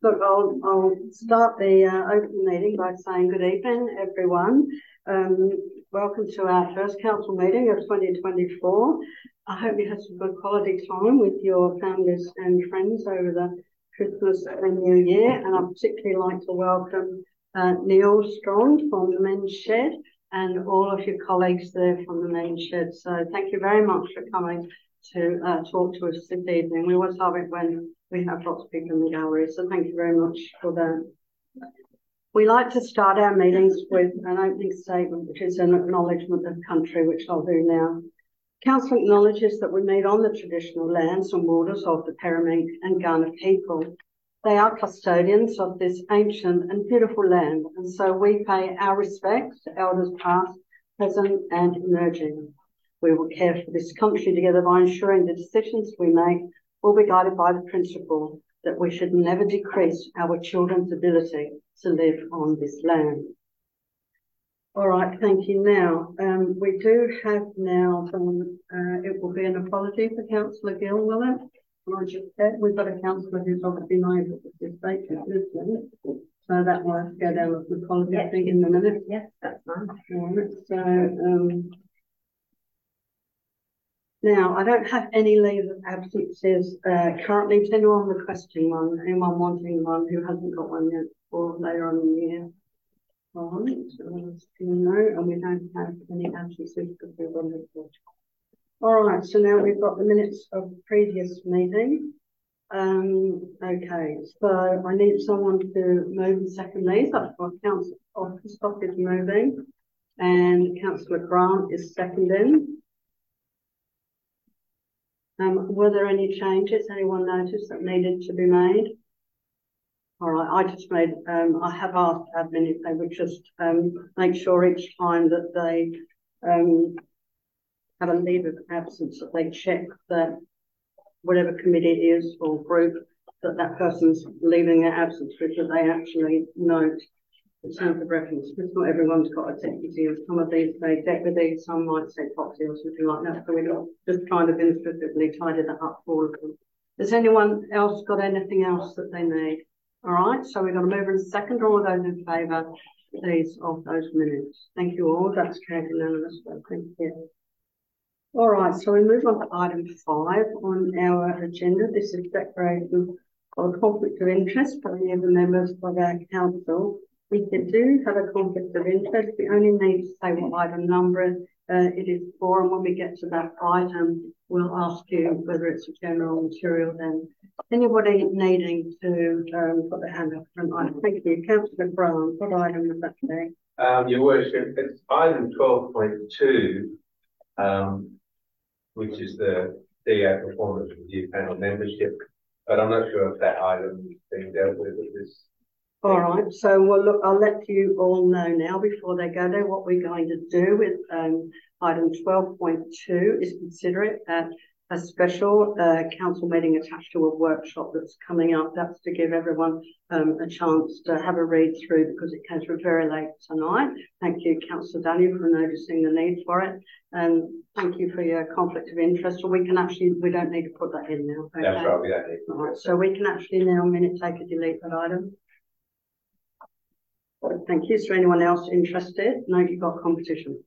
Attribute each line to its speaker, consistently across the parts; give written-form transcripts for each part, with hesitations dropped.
Speaker 1: Look, I'll start the open meeting by saying good evening, everyone. Welcome to our first council meeting of 2024. I hope you had some good quality time with your families and friends over the Christmas and New Year. And I'd particularly like to welcome Neil Strong from the Men's Shed and all of your colleagues there from the Men's Shed. So thank you very much for coming to talk to us this evening. We always love it when we have lots of people in the gallery, so thank you very much for that. We like to start our meetings with an opening statement, which is an acknowledgement of country, which I'll do now. Council acknowledges that we meet on the traditional lands and waters of the Peramink and Kaurna people. They are custodians of this ancient and beautiful land, and so we pay our respects to elders past, present and emerging. We will care for this country together by ensuring the decisions we make will be guided by the principle that we should never decrease our children's ability to live on this land. All right, thank you. Now, we do have now, it will be an apology for Councillor Gill, will it? We've got a councillor who's obviously not able to participate, listening, so that will have to go down as an apology, I think, in a minute.
Speaker 2: Yes, that's fine.
Speaker 1: All right, so, now, I don't have any leave of absences currently. Is anyone requesting one? Anyone wanting one who hasn't got one yet for later on in the year? All right, so no, and we don't have any absences because we've got a report. All right, so now we've got the minutes of the previous meeting. Okay, so I need someone to move and second these. I've got Councillor Offistock is moving and Councillor Grant is seconding. Were there any changes anyone noticed that needed to be made? All right, I just made, I have asked admin if they would just make sure each time that they have a leave of absence that they check that whatever committee it is or group that that person's leaving their absence with, that they actually note the terms of reference, because not everyone's got a deputy, and some of these say deputy, some might say proxy or something like that. So we're not just trying to administratively tidy that up for all of them. Has anyone else got anything else that they need? All right, so we've got a mover and second. All those in favour, please, of those minutes. Thank you all. That's carried unanimously. Thank you. All right, so we move on to item 5 on our agenda. This is declaration of a conflict of interest for any of the members of our council. If you do have a conflict of interest, we only need to say what item number it is for, and when we get to that item, we'll ask you whether it's a general material then. Anybody needing to put their hand up for an item? Thank you. Councillor Brown, what item was that today?
Speaker 3: Your Worship, it's item 12.2, which is the DA Performance Review Panel membership, but I'm not sure if that item is being dealt with at this.
Speaker 1: All right, so well, look, I'll let you all know now before they go there what we're going to do with item 12.2 is consider it a special council meeting attached to a workshop that's coming up. That's to give everyone a chance to have a read through because it came through very late tonight. Thank you, Councillor Daniel, for noticing the need for it. And thank you for your conflict of interest. So we can actually, we don't need to put that in now. Okay?
Speaker 3: That's right, we don't need to.
Speaker 1: All right, so we can actually now take a delete that item. Thank you. Is there anyone else interested? No, you've got competition.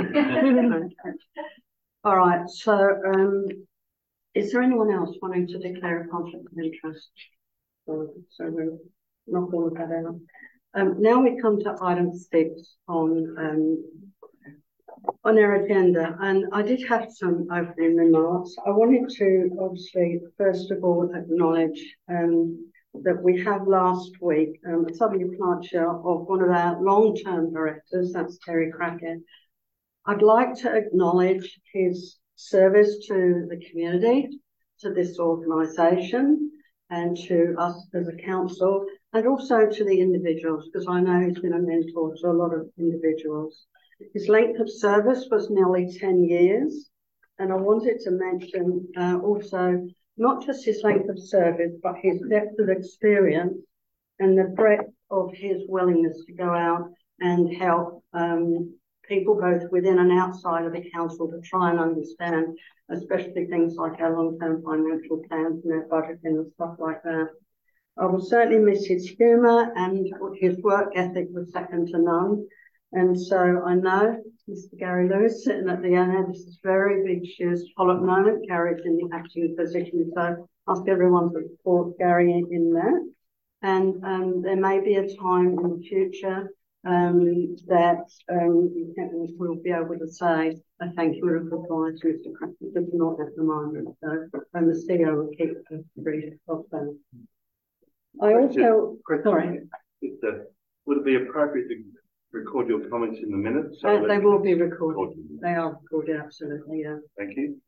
Speaker 1: All right. So, is there anyone else wanting to declare a conflict of interest? So we'll knock all of that out. Now we come to item 6 on our agenda, and I did have some opening remarks. I wanted to obviously first of all acknowledge that we have last week a sudden departure of one of our long-term directors, that's Terry Crackett. I'd like to acknowledge his service to the community, to this organisation, and to us as a council, and also to the individuals, because I know he's been a mentor to a lot of individuals. His length of service was nearly 10 years, and I wanted to mention also not just his length of service, but his depth of experience and the breadth of his willingness to go out and help people both within and outside of the council to try and understand, especially things like our long-term financial plans and our budgeting and stuff like that. I will certainly miss his humour, and his work ethic was second to none. And so I know Mr. Gary Lewis sitting at the end, this is very big shoes to follow at the moment. Gary's in the acting position, so ask everyone to support Gary in that. And there may be a time in the future that we'll be able to say a thank you and goodbye to Mr. Cratchit, but not at the moment. So, and the CEO will keep the brief of that. I also, sorry.
Speaker 2: Would it be appropriate to record your comments in the minutes?
Speaker 1: They will be recorded. They are recorded, absolutely, yeah.
Speaker 2: Thank you.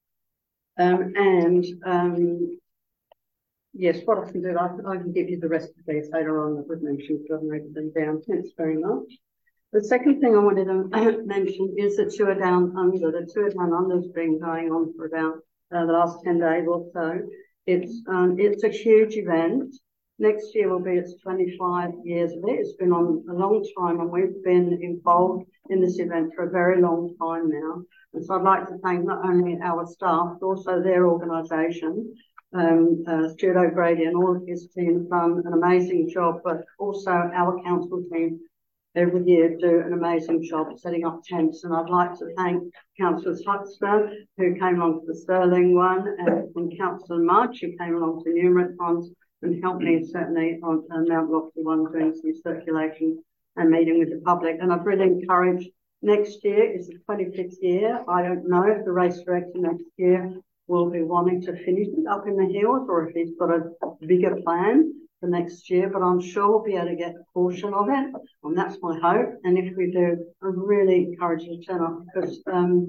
Speaker 1: Yes, what I can do, I can give you the rest of these later on that we've mentioned, because I've written them down. Thanks very much. The second thing I wanted to mention is the Tour Down Under. The Tour Down Under has been going on for about the last 10 days or so. It's a huge event. Next year will be its 25 years of it. It's been on a long time, and we've been involved in this event for a very long time now. And so I'd like to thank not only our staff, but also their organisation. Stuart O'Grady and all of his team have done an amazing job, but also our council team every year do an amazing job setting up tents. And I'd like to thank Councillor Slutster, who came along to the Stirling one, and Councillor Mudge, who came along to numerous ones and helped me certainly on Mount Lofty one, doing some circulation and meeting with the public. And I've really encouraged, next year is the 25th year. I don't know if the race director next year will be wanting to finish it up in the hills, or if he's got a bigger plan for next year, but I'm sure we'll be able to get a portion of it, and that's my hope. And if we do, I really encourage you to turn up, because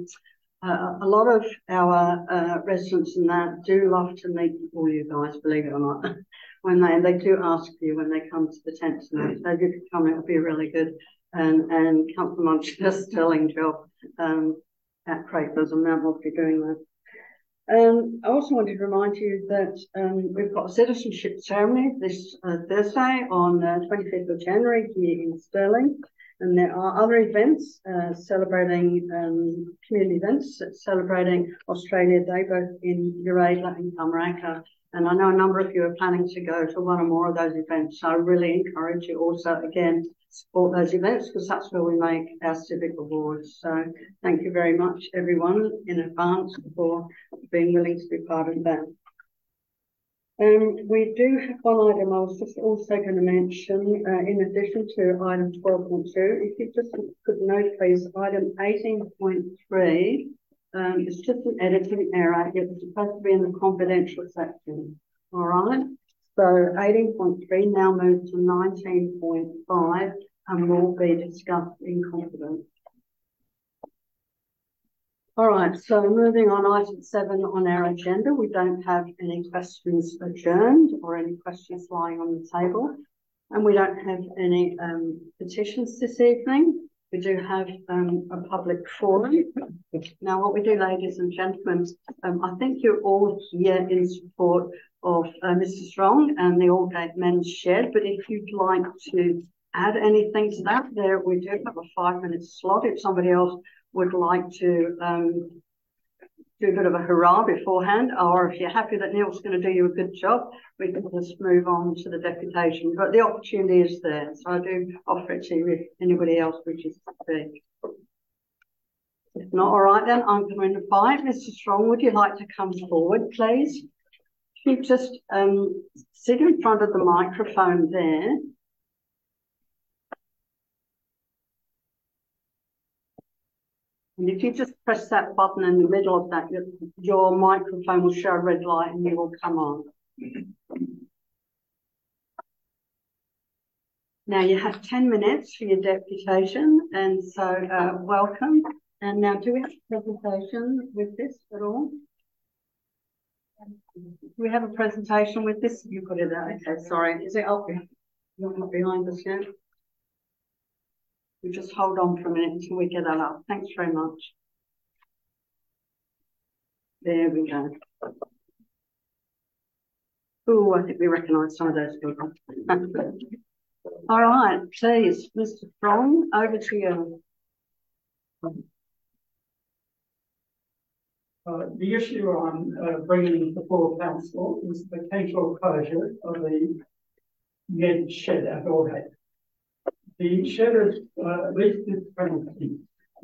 Speaker 1: a lot of our residents and that do love to meet all you guys, believe it or not. When they do ask you when they come to the tents, and so if you could come, it would be really good. And Councillor Munch does a sterling job at Crayford and Mount Lofty doing that. I also wanted to remind you that we've got a citizenship ceremony this Thursday on 25th of January here in Stirling. And there are other events celebrating community events celebrating Australia Day, both in Uradla and Camaraka. And I know a number of you are planning to go to one or more of those events. So I really encourage you also, again, support those events, because that's where we make our civic awards. So thank you very much, everyone, in advance for being willing to be part of that. We do have one item I was just also going to mention, in addition to item 12.2. If you just could note, please, item 18.3, it's just an editing error. It was supposed to be in the confidential section. All right. So 18.3 now moves to 19.5 and will be discussed in confidence. All right, so moving on, item 7 on our agenda. We don't have any questions adjourned or any questions lying on the table. And we don't have any petitions this evening. We do have a public forum. Now, what we do, ladies and gentlemen, I think you're all here in support of Mr. Strong and the Aldgate Men's Shed, but if you'd like to add anything to that, there we do have a 5-minute slot if somebody else would like to do a bit of a hurrah beforehand, or if you're happy that Neil's going to do you a good job, we can just move on to the deputation. But the opportunity is there, so I do offer it to you if anybody else wishes to speak. If not, all right then, I'm going to invite Mr. Strong. Would you like to come forward, please? If you just sit in front of the microphone there. And if you just press that button in the middle of that, your microphone will show a red light and you will come on. Now you have 10 minutes for your deputation, and so welcome. And now, do we have a presentation with this at all? Do we have a presentation with this? You put it there. Okay, sorry. Is it up? Not behind us yet. We just hold on for a minute until we get that up. Thanks very much. There we go. Oh, I think we recognise some of those people. All right, please, Mr. Strong, over to you.
Speaker 4: The issue I'm bringing before Council is the potential closure of the men's shed at Aldgate. The shed is at least this premises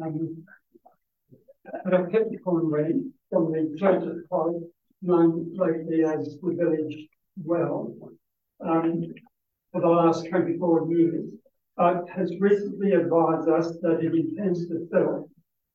Speaker 4: at a technical ring from the Church of Christ, known locally as the Village Well, for the last 24 years, has recently advised us that it intends to sell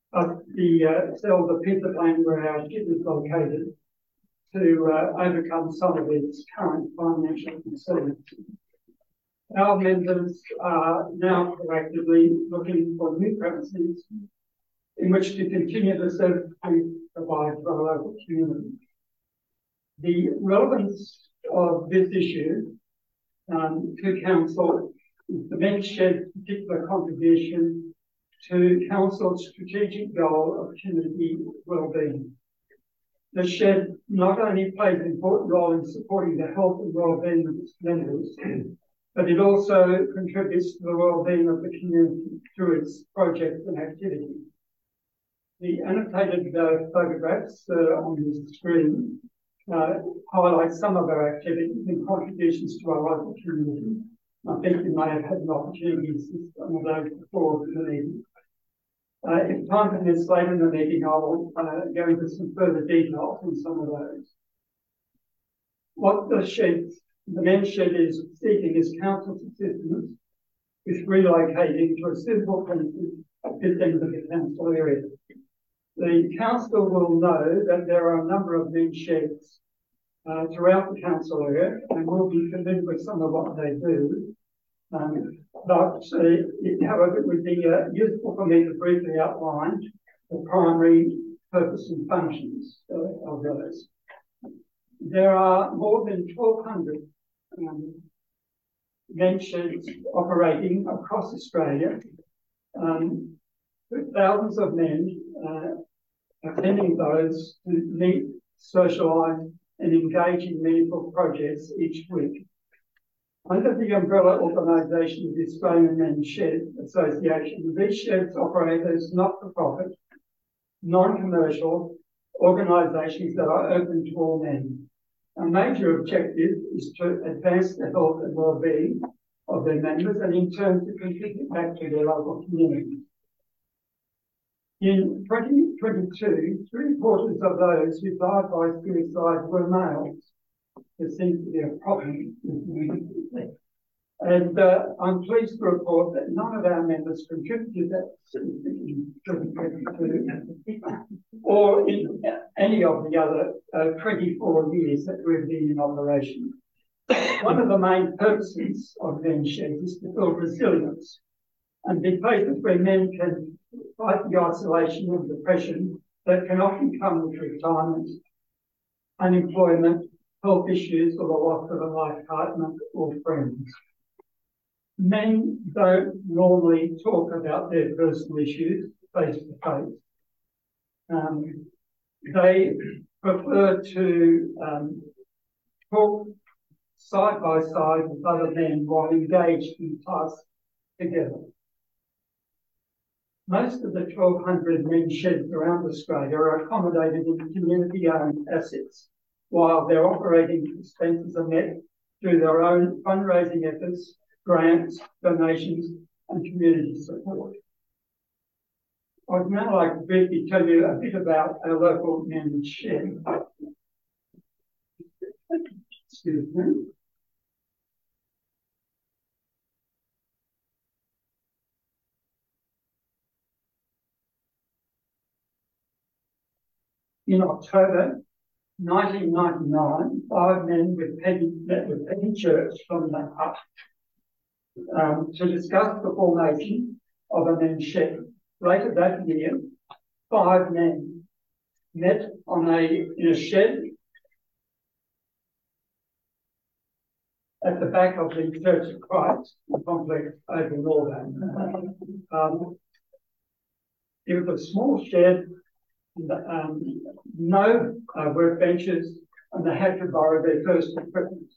Speaker 4: the piece of land where our shed is located to overcome some of its current financial concerns. Our members are now proactively looking for new premises in which to continue the service we provide for our local community. The relevance of this issue to Council is the men's shed's particular contribution to Council's strategic goal of community wellbeing. The shed not only plays an important role in supporting the health and wellbeing of its members, but it also contributes to the wellbeing of the community through its projects and activities. The annotated photographs on the screen highlight some of our activities and contributions to our local community. I think you may have had an opportunity to see some of those before the meeting. If time permits later in the meeting, I will go into some further details on some of those. What the men's shed is seeking is Council's assistance with relocating to a suitable premises at this end of the Council area. The Council will know that there are a number of men's sheds throughout the Council area, and will be familiar with some of what they do. However, it would be useful for me to briefly outline the primary purpose and functions of those. There are more than 1,200 men's sheds operating across Australia, with thousands of men attending those to meet, socialise and engage in meaningful projects each week. Under the umbrella organisation of the Australian Men's Shed Association, these sheds operate as not-for-profit, non-commercial organisations that are open to all men. A major objective is to advance the health and well-being of their members and in turn to contribute back to their local communities. In 2022, 3/4 of those who died by suicide were males. There seems to be a problem. And I'm pleased to report that none of our members contributed that in 2022 or in any of the other 24 years that we've been in operation. One of the main purposes of men's sheds is to build resilience and be places where men can fight the isolation and depression that can often come with retirement, unemployment, health issues, or the loss of a life partner or friends. Men don't normally talk about their personal issues face to face. They prefer to talk side by side with other men while engaged in tasks together. Most of the 1,200 men's sheds around Australia are accommodated in community-owned assets, while their operating expenses are met through their own fundraising efforts, grants, donations, and community support. I'd now like to briefly tell you a bit about our local men's shed. Excuse me. In October 1999, 5 men met with Peggy Church from the Hut to discuss the formation of a men's shed. Later that year, 5 men met in a shed at the back of the Church of Christ complex over in Auburn. It was a small shed, no workbenches, and they had to borrow their first equipment.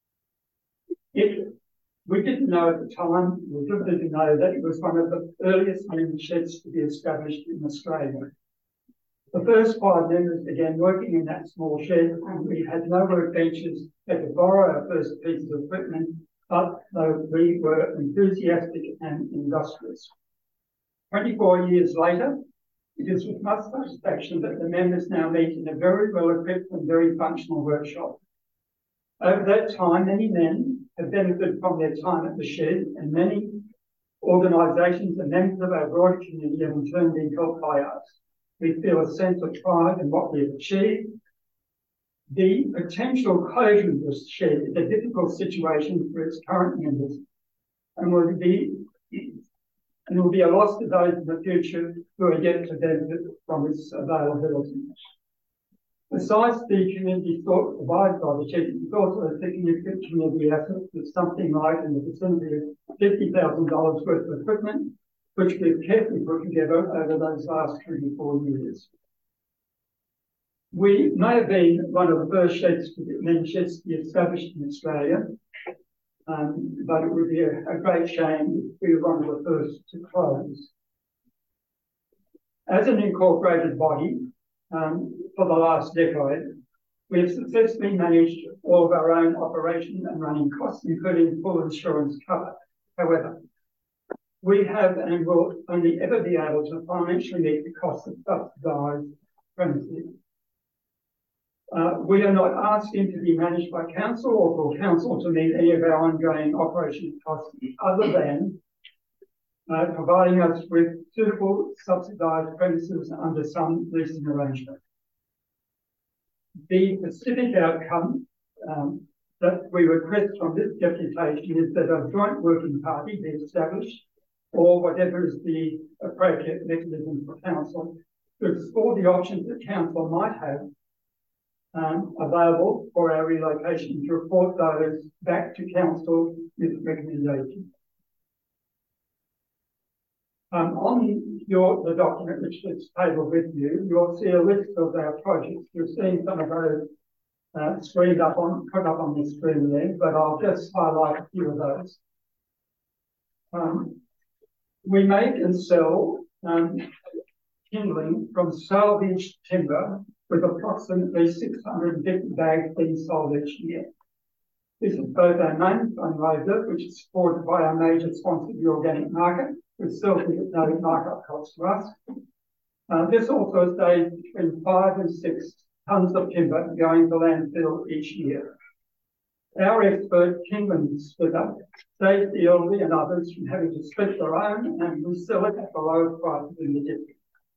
Speaker 4: We didn't know at the time, we didn't know that it was one of the earliest men's sheds to be established in Australia. The first 5 members began working in that small shed, and we had no workbenches, had to borrow our first pieces of equipment, but we were enthusiastic and industrious. 24 years later, it is with much satisfaction that the members now meet in a very well-equipped and very functional workshop. Over that time, many men have benefited from their time at the shed, and many organisations and members of our broader community have in turn been helped by us. We feel a sense of pride in what we have achieved. The potential closure of the shed is a difficult situation for its current members and will be a loss to those in the future who are yet to benefit from its availability. Besides the community support provided by the shed, it's also a significant community asset with something like in the vicinity of $50,000 worth of equipment, which we've carefully put together over those last 24 years. We may have been one of the first men's sheds to be established in Australia, but it would be a great shame if we were one of the first to close. As an incorporated body, for the last decade, we have successfully managed all of our own operation and running costs, including full insurance cover. However, we have and will only ever be able to financially meet the cost of subsidised premises. We are not asking to be managed by council or for council to meet any of our ongoing operation costs other than providing us with suitable subsidised premises under some leasing arrangement. The specific outcome that we request from this deputation is that a joint working party be established, or whatever is the appropriate mechanism for council, to explore the options that council might have available for our relocation, to report those back to council with recommendations. On the document which is tabled with you, you'll see a list of our projects. You're seeing some of those put up on the screen there, but I'll just highlight a few of those. We make and sell kindling from salvaged timber, with approximately 650 bags being sold each year. This is both our main fundraiser, which is supported by our major sponsor, the Organic Market, which sells at no markup cost to us. This also saves between 5 and 6 tonnes of timber going to landfill each year. Our expert kindling splitter saves the elderly and others from having to split their own, and we sell it at the lowest prices in the district.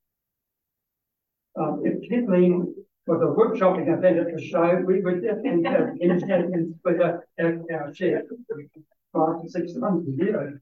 Speaker 4: If kindling was a wood chopping event at the show, we would definitely have kindling splitter at our share. 5 to 6 tonnes a year.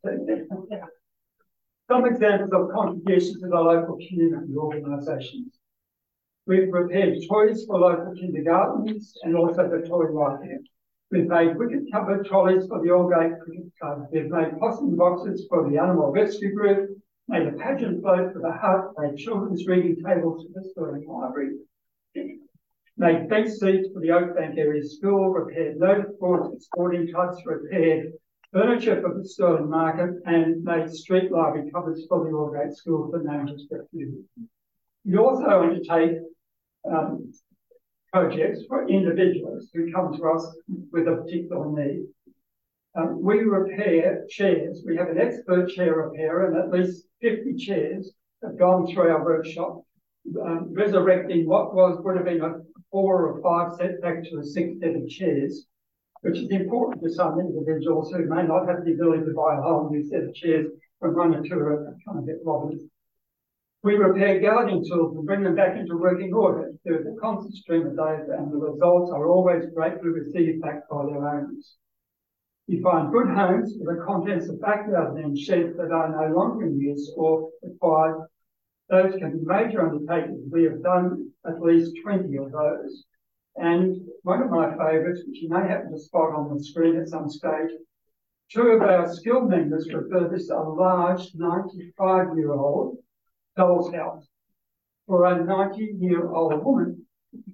Speaker 4: Some examples of contributions to the local community organisations. We've prepared toys for local kindergartens and also the toy market. We've made wicket covered trolleys for the Aldgate Cricket Club. We've made possum boxes for the Animal Rescue Group, made a pageant float for the hut, made children's reading tables for the Stirling Library, made bench seats for the Oakbank Area School, repaired notice boards for sporting clubs, repaired furniture for the Stirling Market, and made street library covers for the Aldgate School for Managers Refuge. We also undertake projects for individuals who come to us with a particular need. We repair chairs. We have an expert chair repairer, and at least 50 chairs have gone through our workshop, resurrecting what would have been a 4 or 5 set back to a 6 set of chairs, which is important to some individuals who may not have the ability to buy a whole new set of chairs from one or two are kind of bit wobbly. We repair gardening tools and bring them back into working order. There's a constant stream of those, and the results are always gratefully received back by their owners. You find good homes with the contents of backyards and sheds that are no longer in use or required. Those can be major undertakings. We have done at least 20 of those. And one of my favourites, which you may happen to spot on the screen at some stage, 2 of our skilled members refurbished a large 95-year-old doll's house for a 90-year-old woman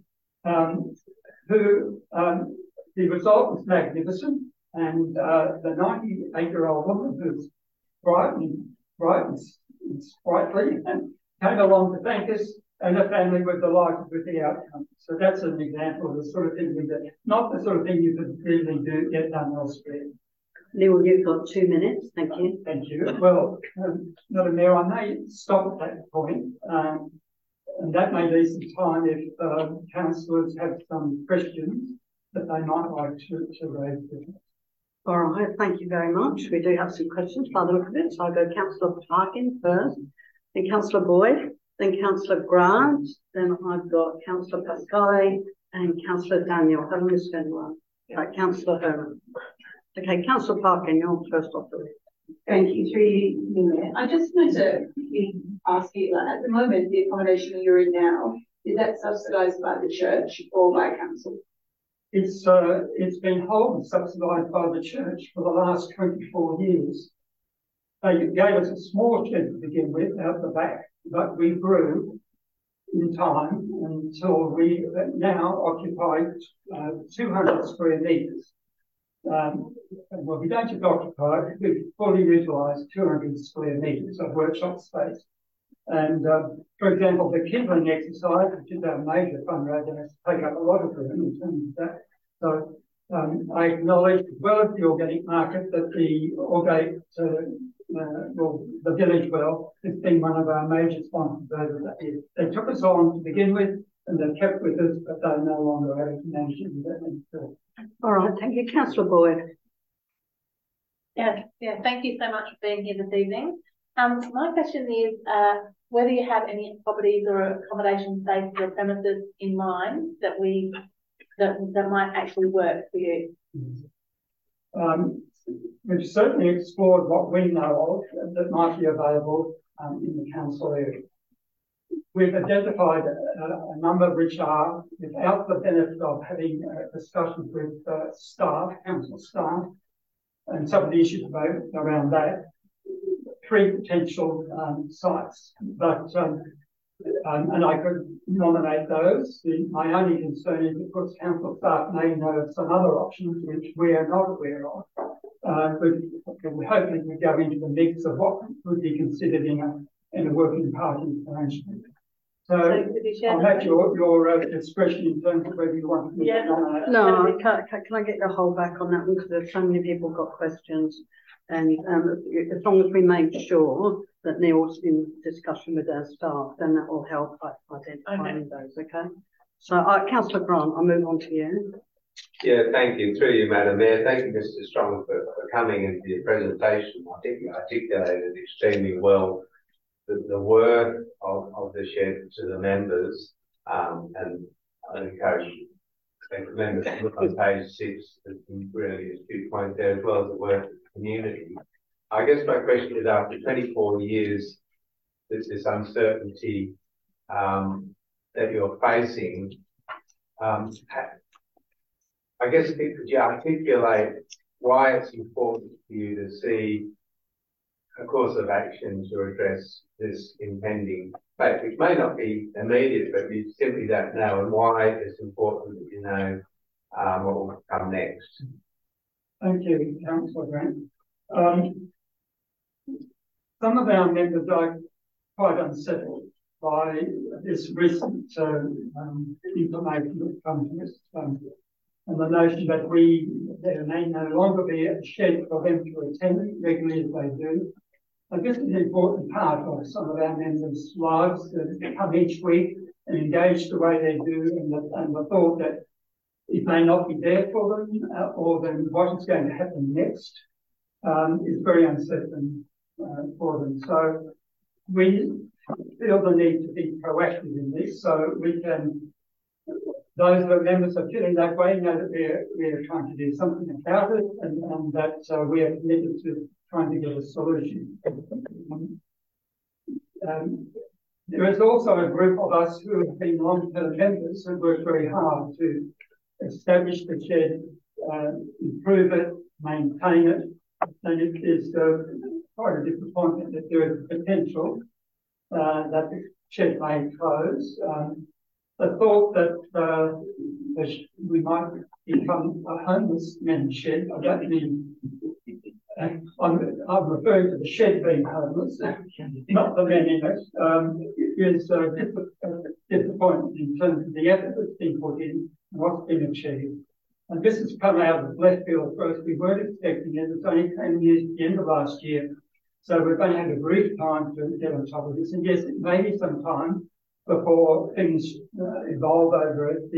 Speaker 4: who the result was magnificent. And the 98-year-old woman, who's bright and sprightly, and came along to thank us, and the family were delighted with the outcome. So that's an example of the sort of thing not the sort of thing you could really get done elsewhere.
Speaker 1: Neil, you've got 2 minutes. Thank you.
Speaker 4: Thank you. Well, Madam Mayor, I may stop at that point, and that may be some time if councillors have some questions that they might like to raise.
Speaker 1: All right, thank you very much. We do have some questions by the look of it. So I'll go Councillor Parkin first, then Councillor Boyd, then Councillor Grant, then I've got Councillor Pascale and Councillor Daniel. Haven't missed anyone. Right, Councillor Herman. Okay, Councillor Parkin, you're first off the list.
Speaker 5: Thank you, through you, Mayor. I just wanted to ask you, at the moment, the accommodation you're in now, is that subsidised by the church or by council?
Speaker 4: It's been wholly subsidised by the church for the last 24 years. They gave us a small shed to begin with out the back, but we grew in time until we now occupy 200 square metres. Well, we don't just occupy, we fully utilise 200 square metres of workshop space. And for example, the Kindling exercise, which is our major fundraiser, has to take up a lot of room in terms of that. So I acknowledge, as well as the organic market, that the Orgate, the Village Well, has been one of our major sponsors over that year. They took us on to begin with, and they've kept with us, but they're no longer able to manage it.
Speaker 1: All right, thank you. Councillor Boyd.
Speaker 6: Yeah, thank you so much for being here this evening. My question is whether you have any properties or accommodation space or premises in mind that might actually work for you.
Speaker 4: We've certainly explored what we know of that might be available in the council area. We've identified a number which are, without the benefit of having discussions with staff, council staff, and some of the issues around that, 3 potential sites. But and I could nominate those. My only concern is, of course, council staff may know of some other options which we are not aware of. We hopefully we go into the mix of what would be considered in a working party arrangement. So I'll have your discretion in terms of whether you want to nominate.
Speaker 1: No, can I get your hold back on that one, because there's so many people got questions, and as long as we make sure that Neil's in discussion with our staff, then that will help identifying those. Okay. So, Councillor Grant, I'll move on to you.
Speaker 3: Yeah, thank you. Through you, Madam Mayor. Thank you, Mr. Strong, for coming into your presentation. I think you articulated extremely well the worth of the shed to the members, and I encourage the members to look on page 6. There's really a few points there, as well as the worth of the community. I guess my question is, after 24 years, there's this uncertainty that you're facing. I guess, could you articulate why it's important for you to see a course of action to address this impending fate, which may not be immediate, but you simply don't know, and why it's important that you know what will come next?
Speaker 4: Thank you, Councillor Grant. Some of our members are quite unsettled by this recent information that comes to us, and the notion that there may no longer be a shed for them to attend regularly as they do. I guess it's an important part of some of our members' lives that come each week and engage the way they do, and the thought that it may not be there for them, or then what is going to happen next is very uncertain for them. So we feel the need to be proactive in this, so we can, those of our members are feeling that way, know that we're trying to do something about it, and that we are committed to trying to get a solution. There is also a group of us who have been long-term members who work very hard to establish the shed, improve it, maintain it, and it is quite a disappointment that there is potential that the shed may close. The thought that we might become a homeless men's shed, I don't mean, I'm referring to the shed being homeless, not the men in it, is disappointing in terms of the effort that's been put in and what's been achieved. And this has come out of left field for us. We weren't expecting it. It's only came news at the end of last year. So we're going to have a brief time to get on top of this. And yes, it may be some time before things evolve over at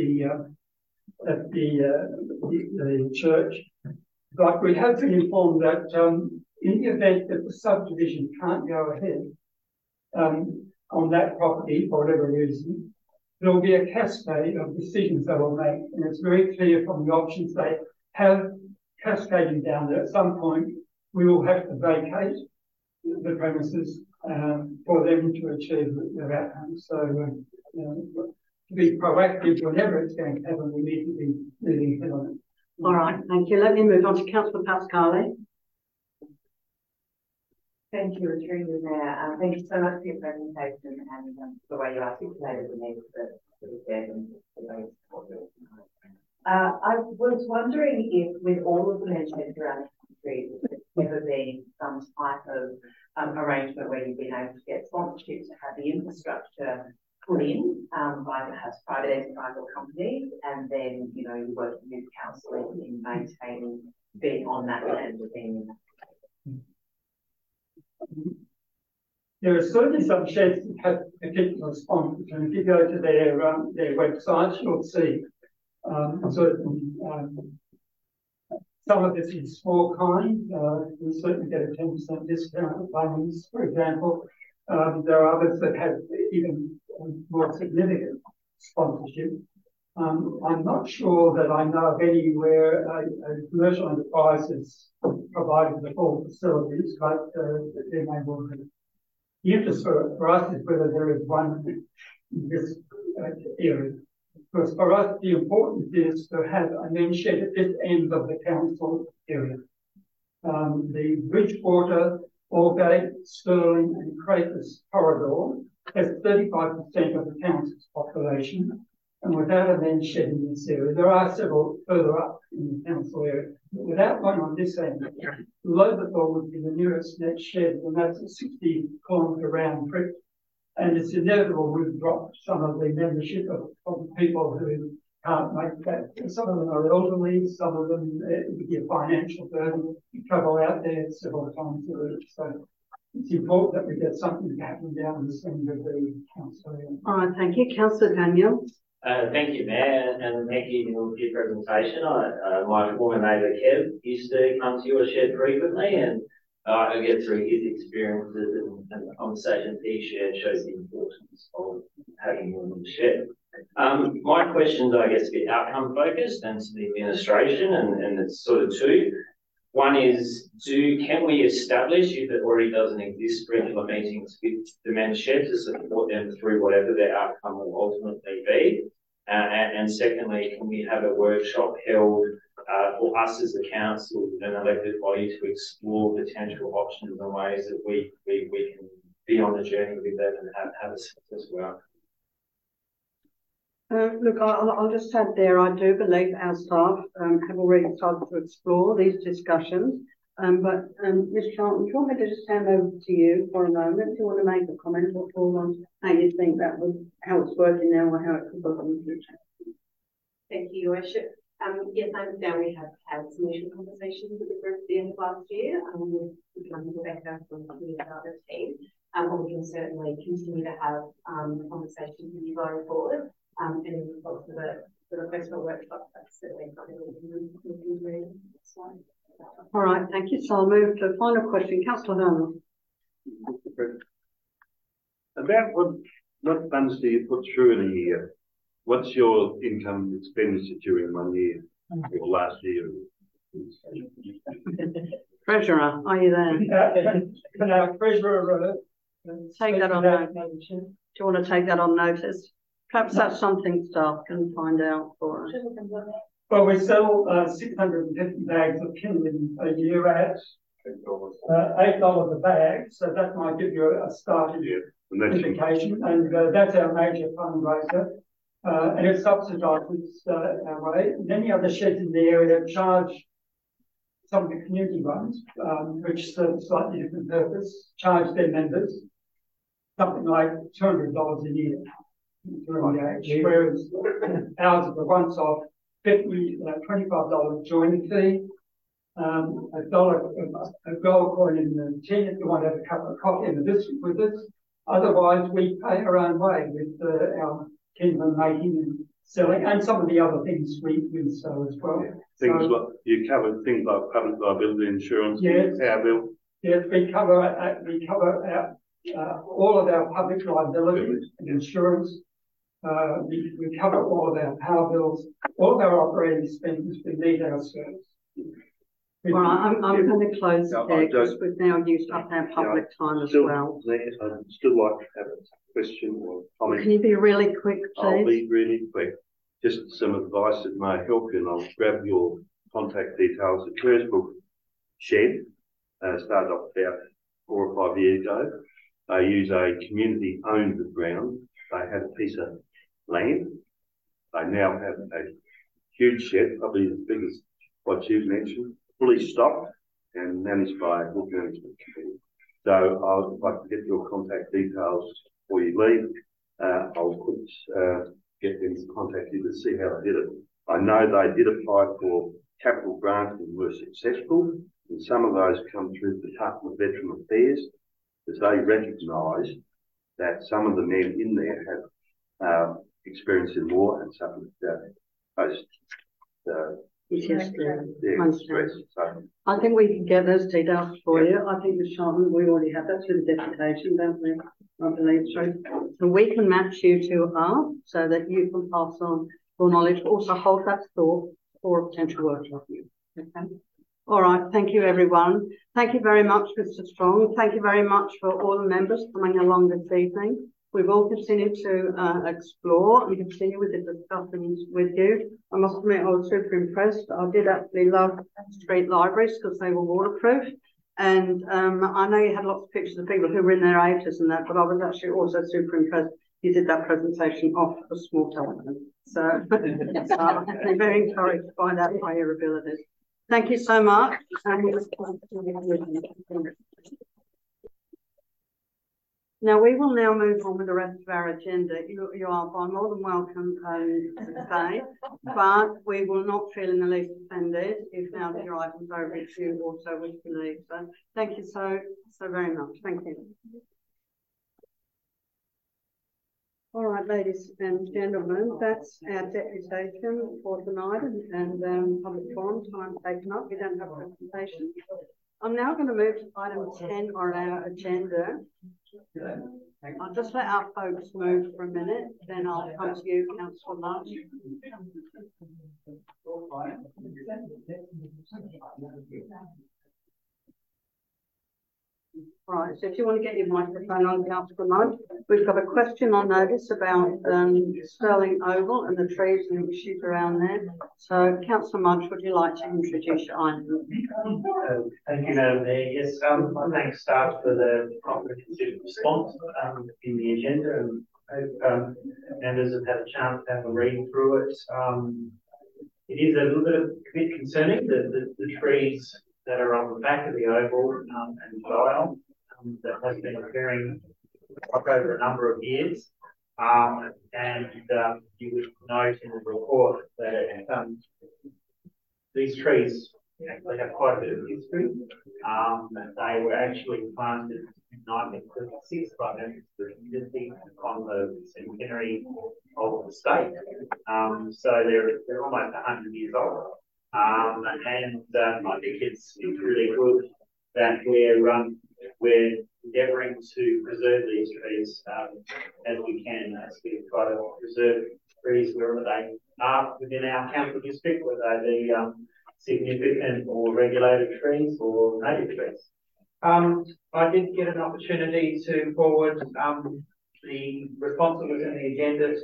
Speaker 4: the church. But we have been informed that in the event that the subdivision can't go ahead on that property for whatever reason, there will be a cascade of decisions they will make. And it's very clear from the options they have cascading down there. At some point, we will have to vacate the premises for them to achieve their outcome. So to be proactive whenever it's going to happen, we need to be moving ahead on it.
Speaker 1: All right, thank you. Let me move on to Councillor Pascali.
Speaker 7: Thank you, through the Mayor. Thank you so much for your presentation and the way you articulated the needs for the dead and the way you support it. I was wondering if, with all of the mentions around the country, there's ever been some type of arrangement where you've been able to get sponsorship to have the infrastructure put in by perhaps private enterprise or companies, and then you're working with council in maintaining being on that land or being in that.
Speaker 4: There are certainly some sheds that have particular sponsors, and if you go to their websites, you'll see some of this is small kind. We certainly get a 10% discount at Bunnings, for example. There are others that have even more significant sponsorship. I'm not sure that I know of anywhere a commercial enterprise has provided the full facilities, but there may well be. The interest for us is whether there is one in this area. Because for us, the importance is to have a men's shed at this end of the council area. The Bridgewater, Aldgate, Stirling and Crayfus corridor has 35% of the council's population. And without a men's shed in this area, there are several further up in the council area. But without one on this end, Loberthorpe would be the nearest next shed, and that's a 60-kilometre round trip. And it's inevitable we've dropped some of the membership of people who can't make that. Some of them are elderly, some of them it would be a financial burden to travel out there several times a week. So it's important that we get something happening down this end of the council area.
Speaker 1: All right, thank you. Councillor Daniel.
Speaker 8: Thank you, Mayor, and thank you for your presentation. My former neighbour Kev used to come to your shed frequently, and I get through his experiences and the conversations he shared shows the importance of having one in the shed. My questions, I guess, a bit outcome focused and to the administration, and it's sort of two. One is, can we establish, if it already doesn't exist, regular meetings with the men's shed to support them through whatever their outcome will ultimately be? And secondly, can we have a workshop held for us as the council and elected body to explore potential options and ways that we can be on a journey with them and have a sense as well?
Speaker 1: Look, I'll just add there, I do believe our staff have already started to explore these discussions. But Ms. Charlton, do you want me to just hand over to you for a moment? Do you want to make a comment or all on how you think that would, how it's working now or how it could work in the future?
Speaker 9: Thank you, Your Worship. Yes, I understand we have had some initial conversations with the group at the end of last year with Rebecca from the other team. And we can certainly continue to have conversations with you going forward. And in response to the request for a workshop, that's certainly something we can do.
Speaker 1: All right, thank you. So I'll move to a final question. Councillor Herman.
Speaker 2: About what funds do you put through in a year? What's your income expenditure during 1 year or last year?
Speaker 1: Treasurer, are you there?
Speaker 4: Can our treasurer
Speaker 1: take that on notice? Do you want to take that on notice? Perhaps that's something staff can find out for us.
Speaker 4: Well, we sell 650 bags of kindling a year at $8 a bag, so that might give you a starting indication. And that's our major fundraiser, and it subsidises our way. Many other sheds in the area charge some of the community ones, which serve a slightly different purpose, charge their members something like $200 a year. Whereas ours is a once-off $25 joining fee, a gold coin in the tin if you want to have a cup of coffee and a biscuit with us. Otherwise, we pay our own way with our Kinman making and selling, and some of the other things we sell as well.
Speaker 2: Things like you cover things like public liability insurance,
Speaker 4: yes,
Speaker 2: power bill.
Speaker 4: Yes, we cover all of our public liability and insurance. We cover all of our power bills, all of our operating expenses. We need our service.
Speaker 1: All right, I'm going to close there because we've now used up our public time as well.
Speaker 2: I'd still like to have a question or comment.
Speaker 1: Can you be really quick, please?
Speaker 2: I'll be really quick. Just some advice that may help you, and I'll grab your contact details. The Kersbrook shed started off about 4 or 5 years ago. They use a community-owned ground. They had a piece of land. They now have a huge shed, probably as big as what you've mentioned, fully stocked and managed by a good management committee. So I'd like to get your contact details before you leave. I'll get them to contact you to see how they did it. I know they did apply for capital grants and were successful, and some of those come through the Department of Veteran Affairs, because they recognise that some of the men in there have experience in war and suffered post stress. So
Speaker 1: I think we can get those details for you. I think, Ms. Sharman, we already have that through the deputation, don't we? I believe so. So we can match you to her so that you can pass on your knowledge. Also hold that thought for a potential workshop. Okay. All right. Thank you, everyone. Thank you very much, Mr. Strong. Thank you very much for all the members coming along this evening. We will continue to explore and continue with the discussions with you. I must admit, I was super impressed. I did actually love street libraries because they were waterproof. And I know you had lots of pictures of people who were in their 80s and that, but I was actually also super impressed. You did that presentation off a small telephone. So I'm very encouraged by that, by your abilities. Thank you so much. Now, we will now move on with the rest of our agenda. You are by more than welcome to stay, but we will not feel in the least offended if now that your items are over which you also wish to leave. So thank you so very much. Thank you. All right, ladies and gentlemen, that's our deputation for tonight and public forum time taken up. We don't have a presentation. I'm now going to move to item 10 on our agenda. I'll just let our folks move for a minute, then I'll come to you, Councillor March. Right, so if you want to get your microphone on, Councillor March, we've got a question on notice about Stirling Oval and the trees and the issues around there. So, Councillor March, would you like to introduce your item?
Speaker 8: Thank you, Madam Mayor. Yes, I thank staff for the proper considered response in the agenda, and I hope members have had a chance to have a read through it. It is a little bit concerning that the trees that are on the back of the oval and dial that has been occurring over a number of years. And you would note in the report that these trees actually have quite a bit of history. They were actually planted in 1936 by members of the community on the centenary of the state. So they're almost 100 years old. And I think it's really good that we're endeavouring to preserve these trees as we can, as we try to preserve trees wherever they are within our council district, whether they be significant or regulated trees or native trees. I did get an opportunity to forward the response that was in the agenda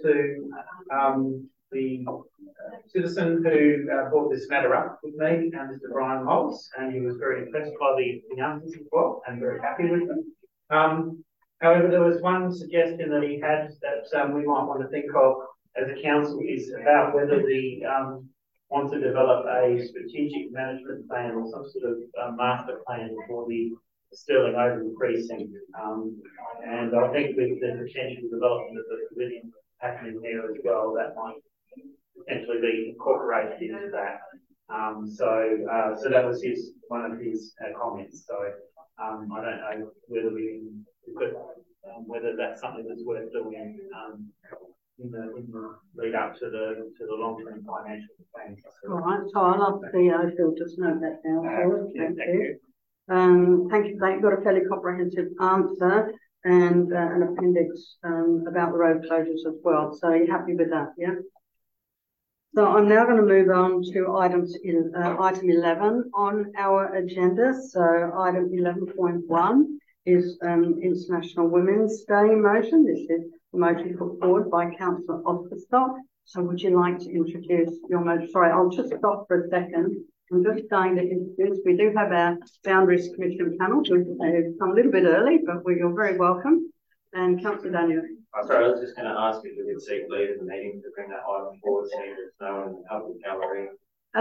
Speaker 8: to the citizen who brought this matter up with me, Mr. Brian Moles, and he was very impressed by the answers as well and very happy with them. However, there was one suggestion that he had that we might want to think of as a council is about whether we want to develop a strategic management plan or some sort of master plan for the Stirling Oval precinct. And I think with the potential development of the pavilion happening there as well, that might potentially be incorporated into that. So that was one of his comments. So I don't know whether whether that's something that's worth doing in the lead up to the long-term financial plan.
Speaker 1: All right, so I'll ask the Phil just note that down for us. Thank you. Thank you for that. You've got a fairly comprehensive answer and an appendix about the road closures as well. So you're happy with that, yeah? So I'm now going to move on to item 11 on our agenda. So item 11.1 is International Women's Day motion. This is the motion put forward by Councillor Osberstock. So would you like to introduce your motion? Sorry, I'll just stop for a second. I'm just going to introduce, we do have our Boundaries Commission panel. We've come a little bit early, but you're very welcome. And Councillor Daniel.
Speaker 8: Sorry, I was just going to ask if we could seek lead in the meeting to bring that item forward, seeing there's no one in the public gallery.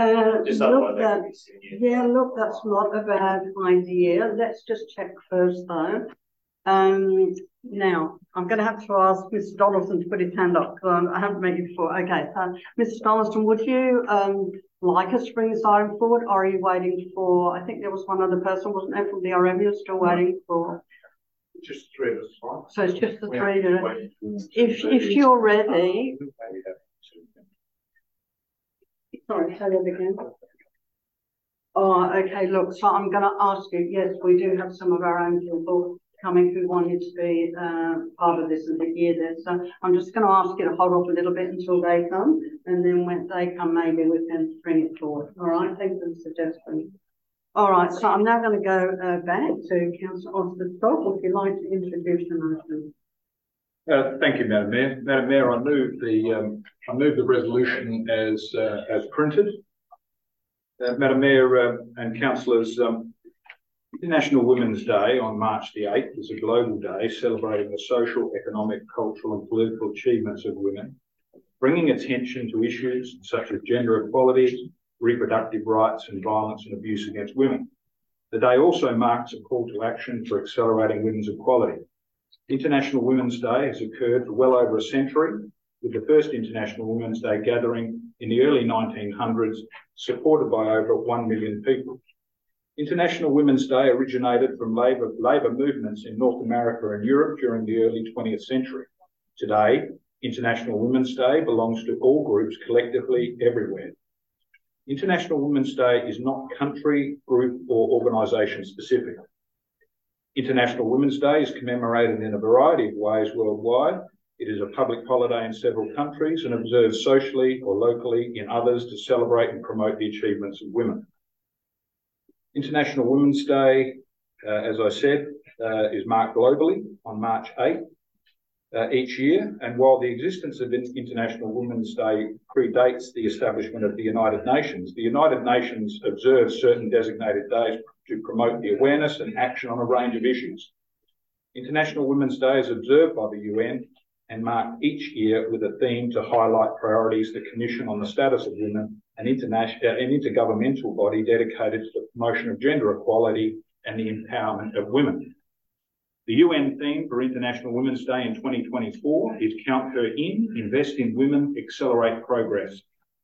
Speaker 1: Look, that's not a bad idea. Let's just check first though. Now, I'm going to have to ask Mr. Donaldson to put his hand up because I haven't met you before. Okay, so Mr. Donaldson, would you like us to bring this item forward, or are you waiting for, I think there was one other person, wasn't there, from the RM you're still waiting for?
Speaker 2: Just three of us, right?
Speaker 1: So it's just the three. If you're ready. Sorry, say that again. Oh, okay, look, so I'm going to ask you, yes, we do have some of our own people coming who wanted to be part of this and to hear this. So I'm just going to ask you to hold off a little bit until they come, and then when they come, maybe we can bring it forward. All right, thanks for the suggestion. All right, so I'm now going to go back to Councillor Osberstock. Would you like to introduce the motion?
Speaker 10: Thank you, Madam Mayor. Madam Mayor, I move the resolution as printed. Madam Mayor and councillors, International Women's Day on March the 8th is a global day celebrating the social, economic, cultural and political achievements of women, bringing attention to issues such as gender equality, reproductive rights and violence and abuse against women. The day also marks a call to action for accelerating women's equality. International Women's Day has occurred for well over a century, with the first International Women's Day gathering in the early 1900s, supported by over 1 million people. International Women's Day originated from labour movements in North America and Europe during the early 20th century. Today, International Women's Day belongs to all groups collectively everywhere. International Women's Day is not country, group or organisation specific. International Women's Day is commemorated in a variety of ways worldwide. It is a public holiday in several countries and observed socially or locally in others to celebrate and promote the achievements of women. International Women's Day, as I said, is marked globally on March 8th each year. And while the existence of International Women's Day predates the establishment of the United Nations observes certain designated days to promote the awareness and action on a range of issues. International Women's Day is observed by the UN and marked each year with a theme to highlight priorities the Commission on the Status of Women, an intergovernmental body dedicated to the promotion of gender equality and the empowerment of women. The UN theme for International Women's Day in 2024 is Count Her In, Invest in Women, Accelerate Progress.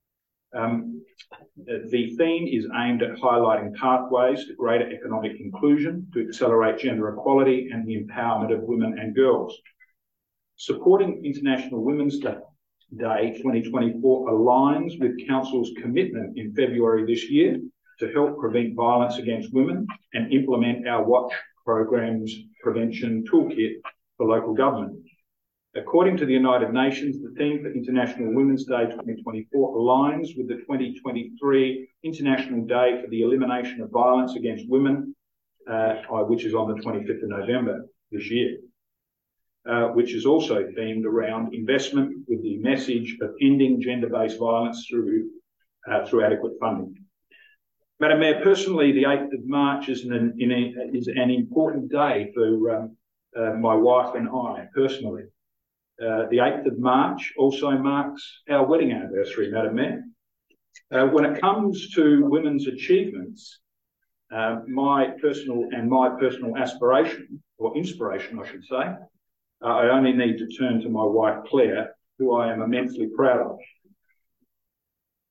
Speaker 10: The theme is aimed at highlighting pathways to greater economic inclusion, to accelerate gender equality and the empowerment of women and girls. Supporting International Women's Day 2024 aligns with Council's commitment in February this year to help prevent violence against women and implement our Watch Program's prevention toolkit for local government. According to the United Nations, the theme for International Women's Day 2024 aligns with the 2023 International Day for the Elimination of Violence Against Women, which is on the 25th of November this year, which is also themed around investment with the message of ending gender-based violence through adequate funding. Madam Mayor, personally, the 8th of March is an important day for my wife and I personally. The 8th of March also marks our wedding anniversary, Madam Mayor. When it comes to women's achievements, my personal aspiration, or inspiration, I should say, I only need to turn to my wife, Claire, who I am immensely proud of.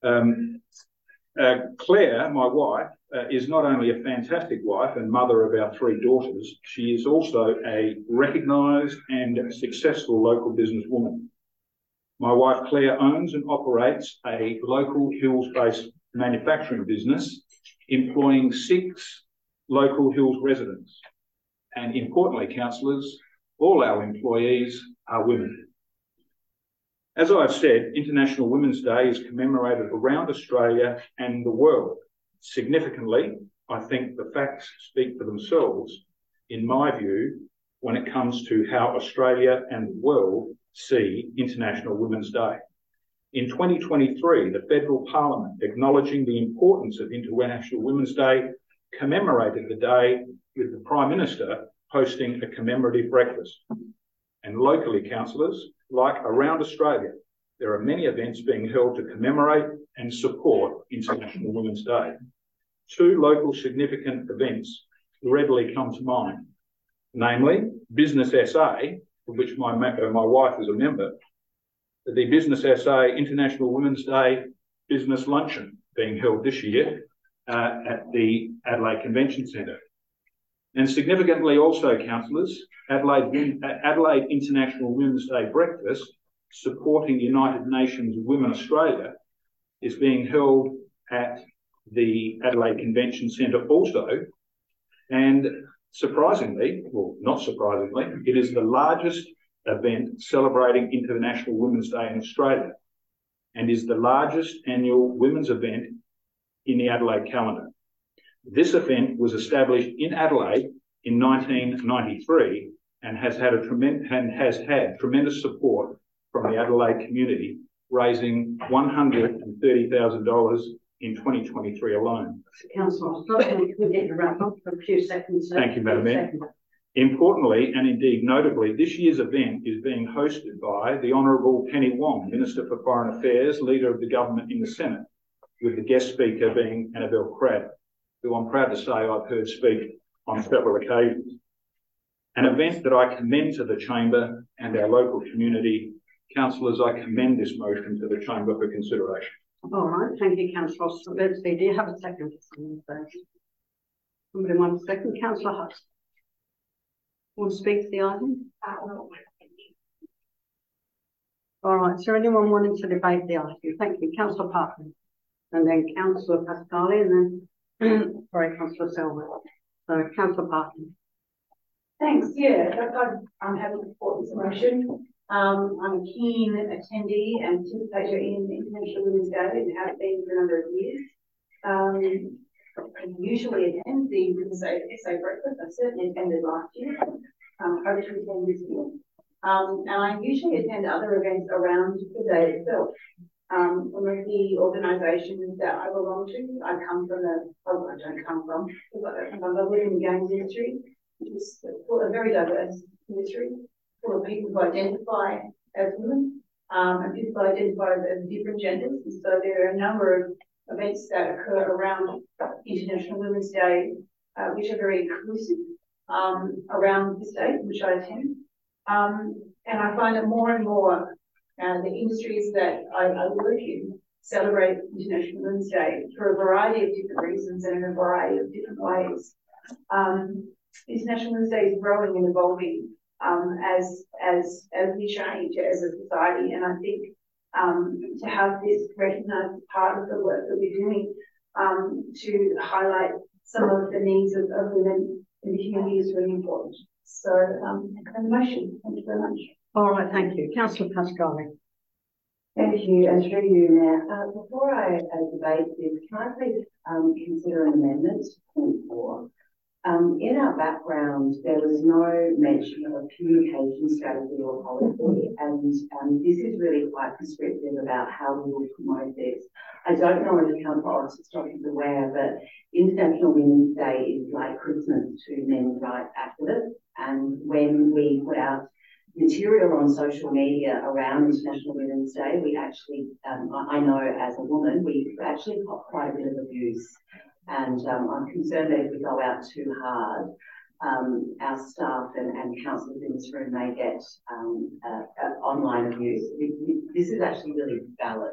Speaker 10: Claire, my wife, is not only a fantastic wife and mother of our 3 daughters, she is also a recognised and successful local businesswoman. My wife Claire owns and operates a local Hills-based manufacturing business employing 6 local Hills residents. And importantly, councillors, all our employees are women. As I've said, International Women's Day is commemorated around Australia and the world. Significantly, I think the facts speak for themselves, in my view, when it comes to how Australia and the world see International Women's Day. In 2023, the Federal Parliament, acknowledging the importance of International Women's Day, commemorated the day with the Prime Minister hosting a commemorative breakfast. And locally, councillors, like around Australia, there are many events being held to commemorate and support International Women's Day. 2 local significant events readily come to mind, namely Business SA, of which my wife is a member, the Business SA International Women's Day Business Luncheon being held this year at the Adelaide Convention Centre. And significantly also, councillors, Adelaide International Women's Day Breakfast, supporting United Nations Women Australia, is being held at the Adelaide Convention Centre also. And surprisingly, well, not surprisingly, it is the largest event celebrating International Women's Day in Australia and is the largest annual women's event in the Adelaide calendar. This event was established in Adelaide in 1993 and has had tremendous support from the Adelaide community, raising $130,000 in 2023 alone.
Speaker 1: Councillor, can we get you wrap up for a few seconds?
Speaker 10: Thank you, Madam Mayor. Importantly, and indeed notably, this year's event is being hosted by the Honourable Penny Wong, Minister for Foreign Affairs, Leader of the Government in the Senate, with the guest speaker being Annabelle Crabb, who I'm proud to say I've heard speak on several occasions. An event that I commend to the Chamber and our local community. Councillors, I commend this motion to the Chamber for consideration.
Speaker 1: All right, thank you, Councillor. So let's see, do you have a second? Somebody want a second? Councillor Hutt. Want to speak to the item? All right, is there anyone wanting to debate the item? Thank you. Councillor Parkman, and then Councillor Pascali, and then sorry, Councillor Selma. So Councillor Parkman.
Speaker 5: Thanks. Yeah, I'm happy to support this motion. I'm a keen attendee and participator in International Women's Day and have been for a number of years. I usually attend the SA breakfast. I certainly attended last year. Hope to attend this year. And I usually attend other events around the day itself. One of the organisations that I belong to, I don't come from, I live in the games industry, which is a very diverse industry, full of people who identify as women, and people who identify as different genders. And so there are a number of events that occur around International Women's Day, which are very inclusive around the state, which I attend. And I find that more and more the industries that I work in celebrate International Women's Day for a variety of different reasons and in a variety of different ways. International Women's Day is growing and evolving as we change as a society, and I think to have this recognised as part of the work that we're doing to highlight some of the needs of women in the community is really important. So, the motion. Thank you very much.
Speaker 1: All right, thank you. Councillor Pascali.
Speaker 7: Thank you, and through you, Mayor. Before I debate this, can I please consider an amendment to point 4? In our background, there was no mention of a communication strategy or policy, and this is really quite prescriptive about how we will promote this. I don't know if Councillor Oxford is aware, but International Women's Day is like Christmas to men's rights activists, and when we put out material on social media around International Women's Day, we actually, I know as a woman, we actually got quite a bit of abuse. And I'm concerned that if we go out too hard, our staff and councillors in this room may get online abuse. This is actually really valid.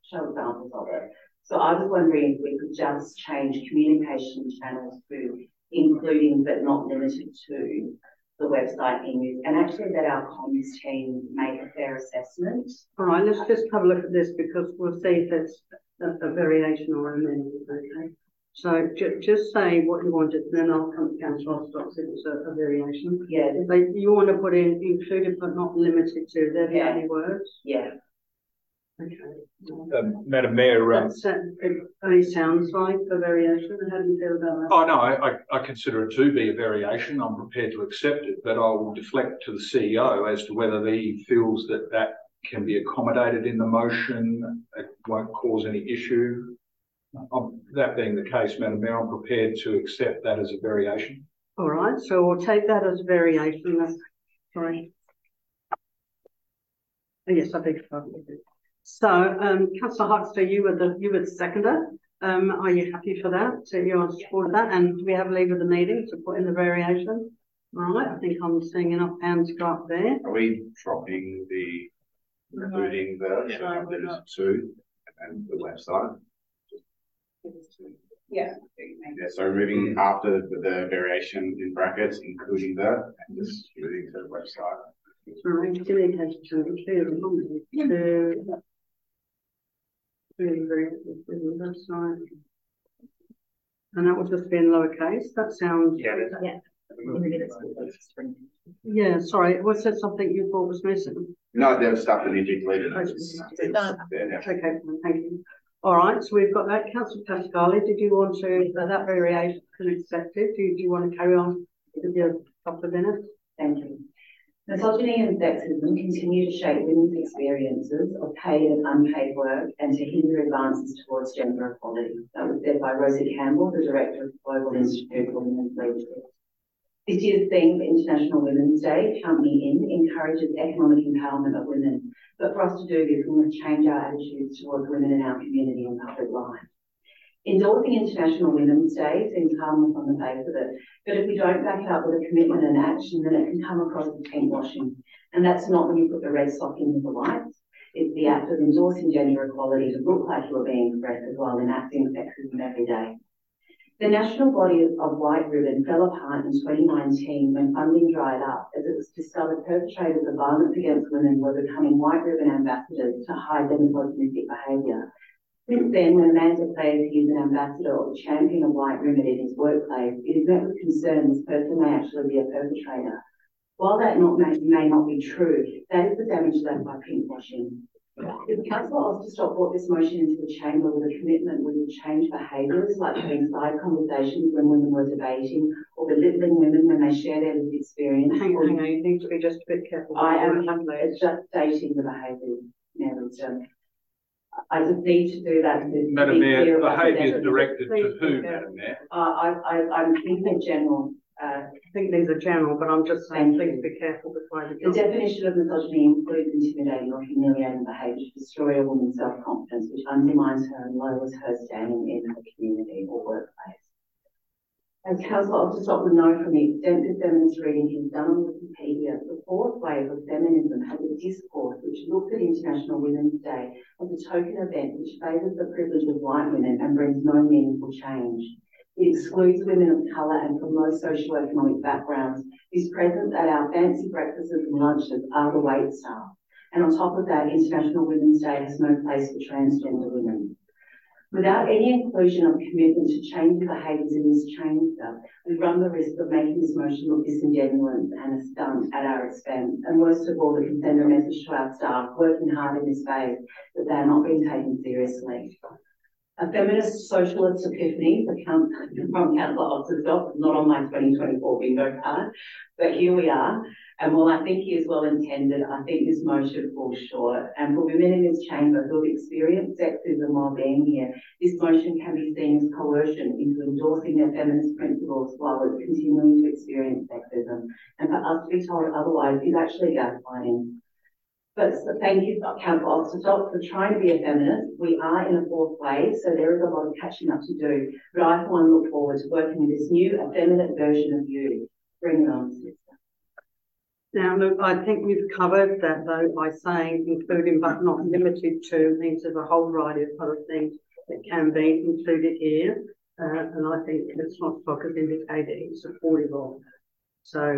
Speaker 7: show examples of it. So I was wondering if we could just change communication channels to including but not limited to the website in use, and actually let our comms team make a fair assessment.
Speaker 1: All right, let's just have a look at this because we'll see if it's a variation or amendment, okay? So just say what you wanted, and then I'll come to Councillor Ostock if it's a variation.
Speaker 7: Yeah.
Speaker 1: If you want to put in included but not limited to, they're the only words?
Speaker 7: Yeah.
Speaker 1: Okay.
Speaker 10: Madam Mayor,
Speaker 1: it only sounds like a variation. How do you feel about that?
Speaker 10: oh no, I consider it to be a variation. I'm prepared to accept it, but I will deflect to the CEO as to whether he feels that that can be accommodated in the motion. It won't cause any issue. That being the case, Madam Mayor, I'm prepared to accept that as a variation.
Speaker 1: All right, so we'll take that as a variation. That's sorry. Oh, yes, I beg your pardon. So, Councillor Huxter, you were the seconder. Are you happy for that? So you're on support of that, and do we have leave of the meeting to put in the variation? All right, I think I'm seeing enough hands go up there.
Speaker 11: Are we dropping the including the two and the website?
Speaker 7: Yeah.
Speaker 11: Yeah, so removing after the variation in brackets, including the, and just moving to the website.
Speaker 1: Communication to the website. And that would just be in lowercase. That sounds yeah, sorry, was there something you thought was missing?
Speaker 11: No, there was stuff that needed deleted.
Speaker 1: Okay, thank you. All right, so we've got that. Councillor Pascali, did you want to that variation accepted? Do you want to carry on with your couple of minutes?
Speaker 7: Thank you. Misogyny and sexism continue to shape women's experiences of paid and unpaid work and to hinder advances towards gender equality. That was said by Rosie Campbell, the Director of the Global Institute for Women's Leadership. This year's theme for International Women's Day, Count Me In, encourages economic empowerment of women. But for us to do this, we must change our attitudes towards women in our community and public life. Endorsing International Women's Day seems harmless on the face of it, but if we don't back it up with a commitment and action, then it can come across as pinkwashing. And that's not when you put the red sock in with the whites. It's the act of endorsing gender equality to look like you're being progressive while enacting sexism every day. The national body of White Ribbon fell apart in 2019 when funding dried up, as it was discovered perpetrators of violence against women were becoming White Ribbon ambassadors to hide their misogynistic behaviour. Since then, when a man declares he is an ambassador or champion of white women in his workplace, it is met with concern this person may actually be a perpetrator. While that may not be true, that is the damage left by pinkwashing. If Councillor Osterstock brought this motion into the chamber with a commitment we would change behaviours like having side conversations when women were debating or belittling women when they share their lived experience.
Speaker 1: Hang on, you need to be just a bit careful.
Speaker 7: I am just stating the behaviours, Madam I just need to do that.
Speaker 10: Madam Mayor, behaviour directed to who, Madam Mayor?
Speaker 7: I'm thinking general.
Speaker 1: I think these are general, but I'm just saying please be careful before you
Speaker 7: The definition of misogyny includes intimidating or humiliating behaviour to destroy a woman's self-confidence, which undermines her and lowers her standing in her community or workplace. As Councillor Osterstock would know from the extensive feminist reading he's done on Wikipedia, the fourth wave of feminism has a discourse which looks at International Women's Day as a token event which favours the privilege of white women and brings no meaningful change. It excludes women of colour and from low socioeconomic backgrounds whose presence at our fancy breakfasts and lunches are the wait staff. And on top of that, International Women's Day has no place for transgender women. Without any inclusion of commitment to change the behaviours in this chamber, we run the risk of making this motion look disingenuous and a stunt at our expense. And worst of all, we can send a message to our staff working hard in this space that they are not being taken seriously. A feminist socialist epiphany from Councillor Osterstock, not on my 2024 bingo card, but here we are. And while I think he is well intended, I think this motion falls short. And for women in this chamber who have experienced sexism while being here, this motion can be seen as coercion into endorsing their feminist principles while it's continuing to experience sexism. And for us to be told otherwise is actually gaslighting. But thank you, Councillor Osterstock, for trying to be a feminist. We are in a fourth wave, so there is a lot of catching up to do. But I, for one, look forward to working with this new, effeminate version of you. Bring it on, sister.
Speaker 1: Now, look, I think you've covered that though by saying including but not limited to means there's a whole variety of other things that can be included here. And I think it's not focus indicated it's supportive of. So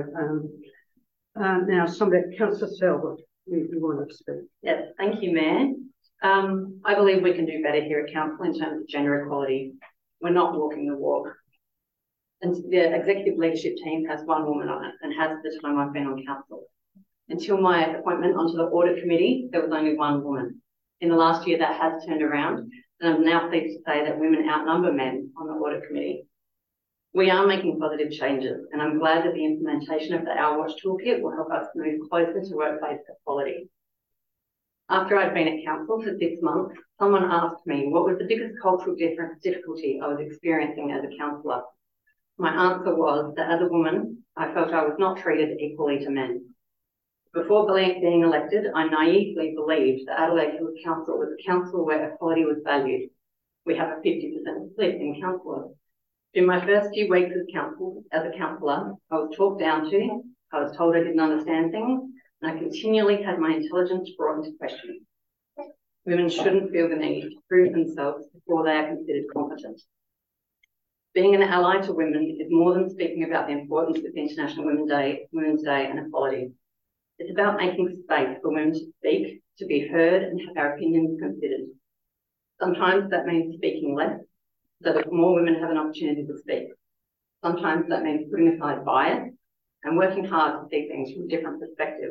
Speaker 1: now somebody, Councillor Selwood, you want to speak.
Speaker 9: Yes, thank you, Mayor. I believe we can do better here at Council in terms of gender equality. We're not walking the walk. And the executive leadership team has one woman on it and has the time I've been on council. Until my appointment onto the audit committee, there was only one woman. In the last year, that has turned around, and I'm now pleased to say that women outnumber men on the audit committee. We are making positive changes, and I'm glad that the implementation of the Our Watch toolkit will help us move closer to workplace equality. After I'd been at council for 6 months, someone asked me what was the biggest cultural difficulty I was experiencing as a councillor. My answer was that as a woman, I felt I was not treated equally to men. Before being elected, I naively believed that Adelaide Hills Council was a council where equality was valued. We have a 50% split in councillors. In my first few weeks as a councillor, I was talked down to, I was told I didn't understand things, and I continually had my intelligence brought into question. Women shouldn't feel the need to prove themselves before they are considered competent. Being an ally to women is more than speaking about the importance of International Women's Day and equality. It's about making space for women to speak, to be heard and have our opinions considered. Sometimes that means speaking less, so that more women have an opportunity to speak. Sometimes that means putting aside bias and working hard to see things from a different perspective.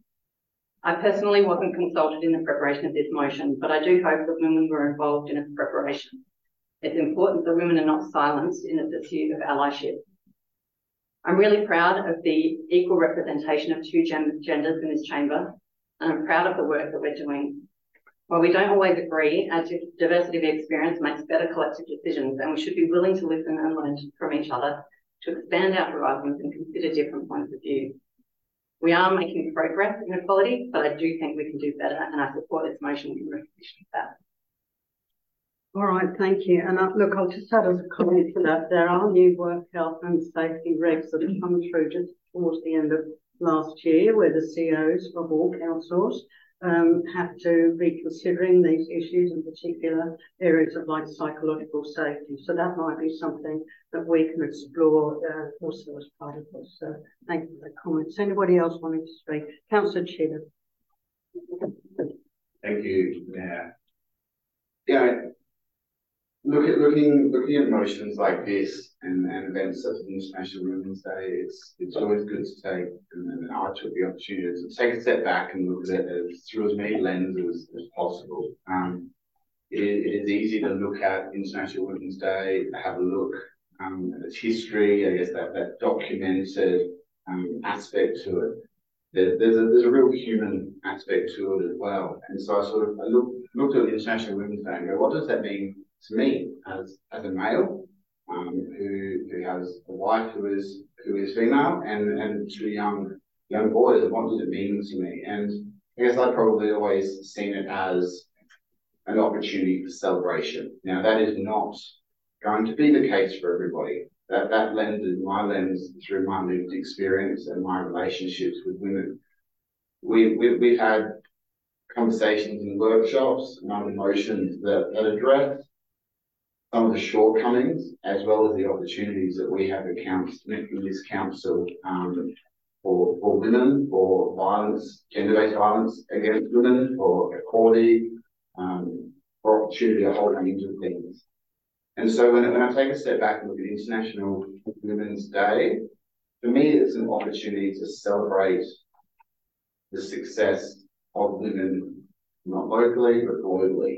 Speaker 9: I personally wasn't consulted in the preparation of this motion, but I do hope that women were involved in its preparation. It's important that women are not silenced in the pursuit of allyship. I'm really proud of the equal representation of two genders in this chamber, and I'm proud of the work that we're doing. While we don't always agree, our diversity of experience makes better collective decisions, and we should be willing to listen and learn from each other to expand our horizons and consider different points of view. We are making progress in equality, but I do think we can do better, and I support this motion in recognition of that.
Speaker 1: All right, thank you. And look, I'll just add as a comment to that, there are new work health and safety regs that have come through just towards the end of last year, where the CEOs of all councils have to be considering these issues, in particular areas of like psychological safety. So that might be something that we can explore also as part of this. So thank you for the comments. Anybody else wanting to speak? Councillor Cheddar.
Speaker 11: Thank you, Mayor. Yeah. Looking at motions like this and events such as International Women's Day, it's always good to take, and I took the opportunity to take a step back and look at it as through as many lenses as possible. It is easy to look at International Women's Day, have a look at its history, I guess that documented aspect to it. There's a real human aspect to it as well. And so I looked at International Women's Day and go, what does that mean to me as a male who has a wife who is female and two young boys, and what does it mean to me? And I guess I've probably always seen it as an opportunity for celebration. Now that is not going to be the case for everybody. That lens is my lens through my lived experience and my relationships with women. We've had conversations and workshops and other motions that address some of the shortcomings as well as the opportunities that we have in this council for women, for violence, gender-based violence against women, for equality, for opportunity, a whole range of things. And so when I take a step back and look at International Women's Day, for me it's an opportunity to celebrate the success of women, not locally but globally.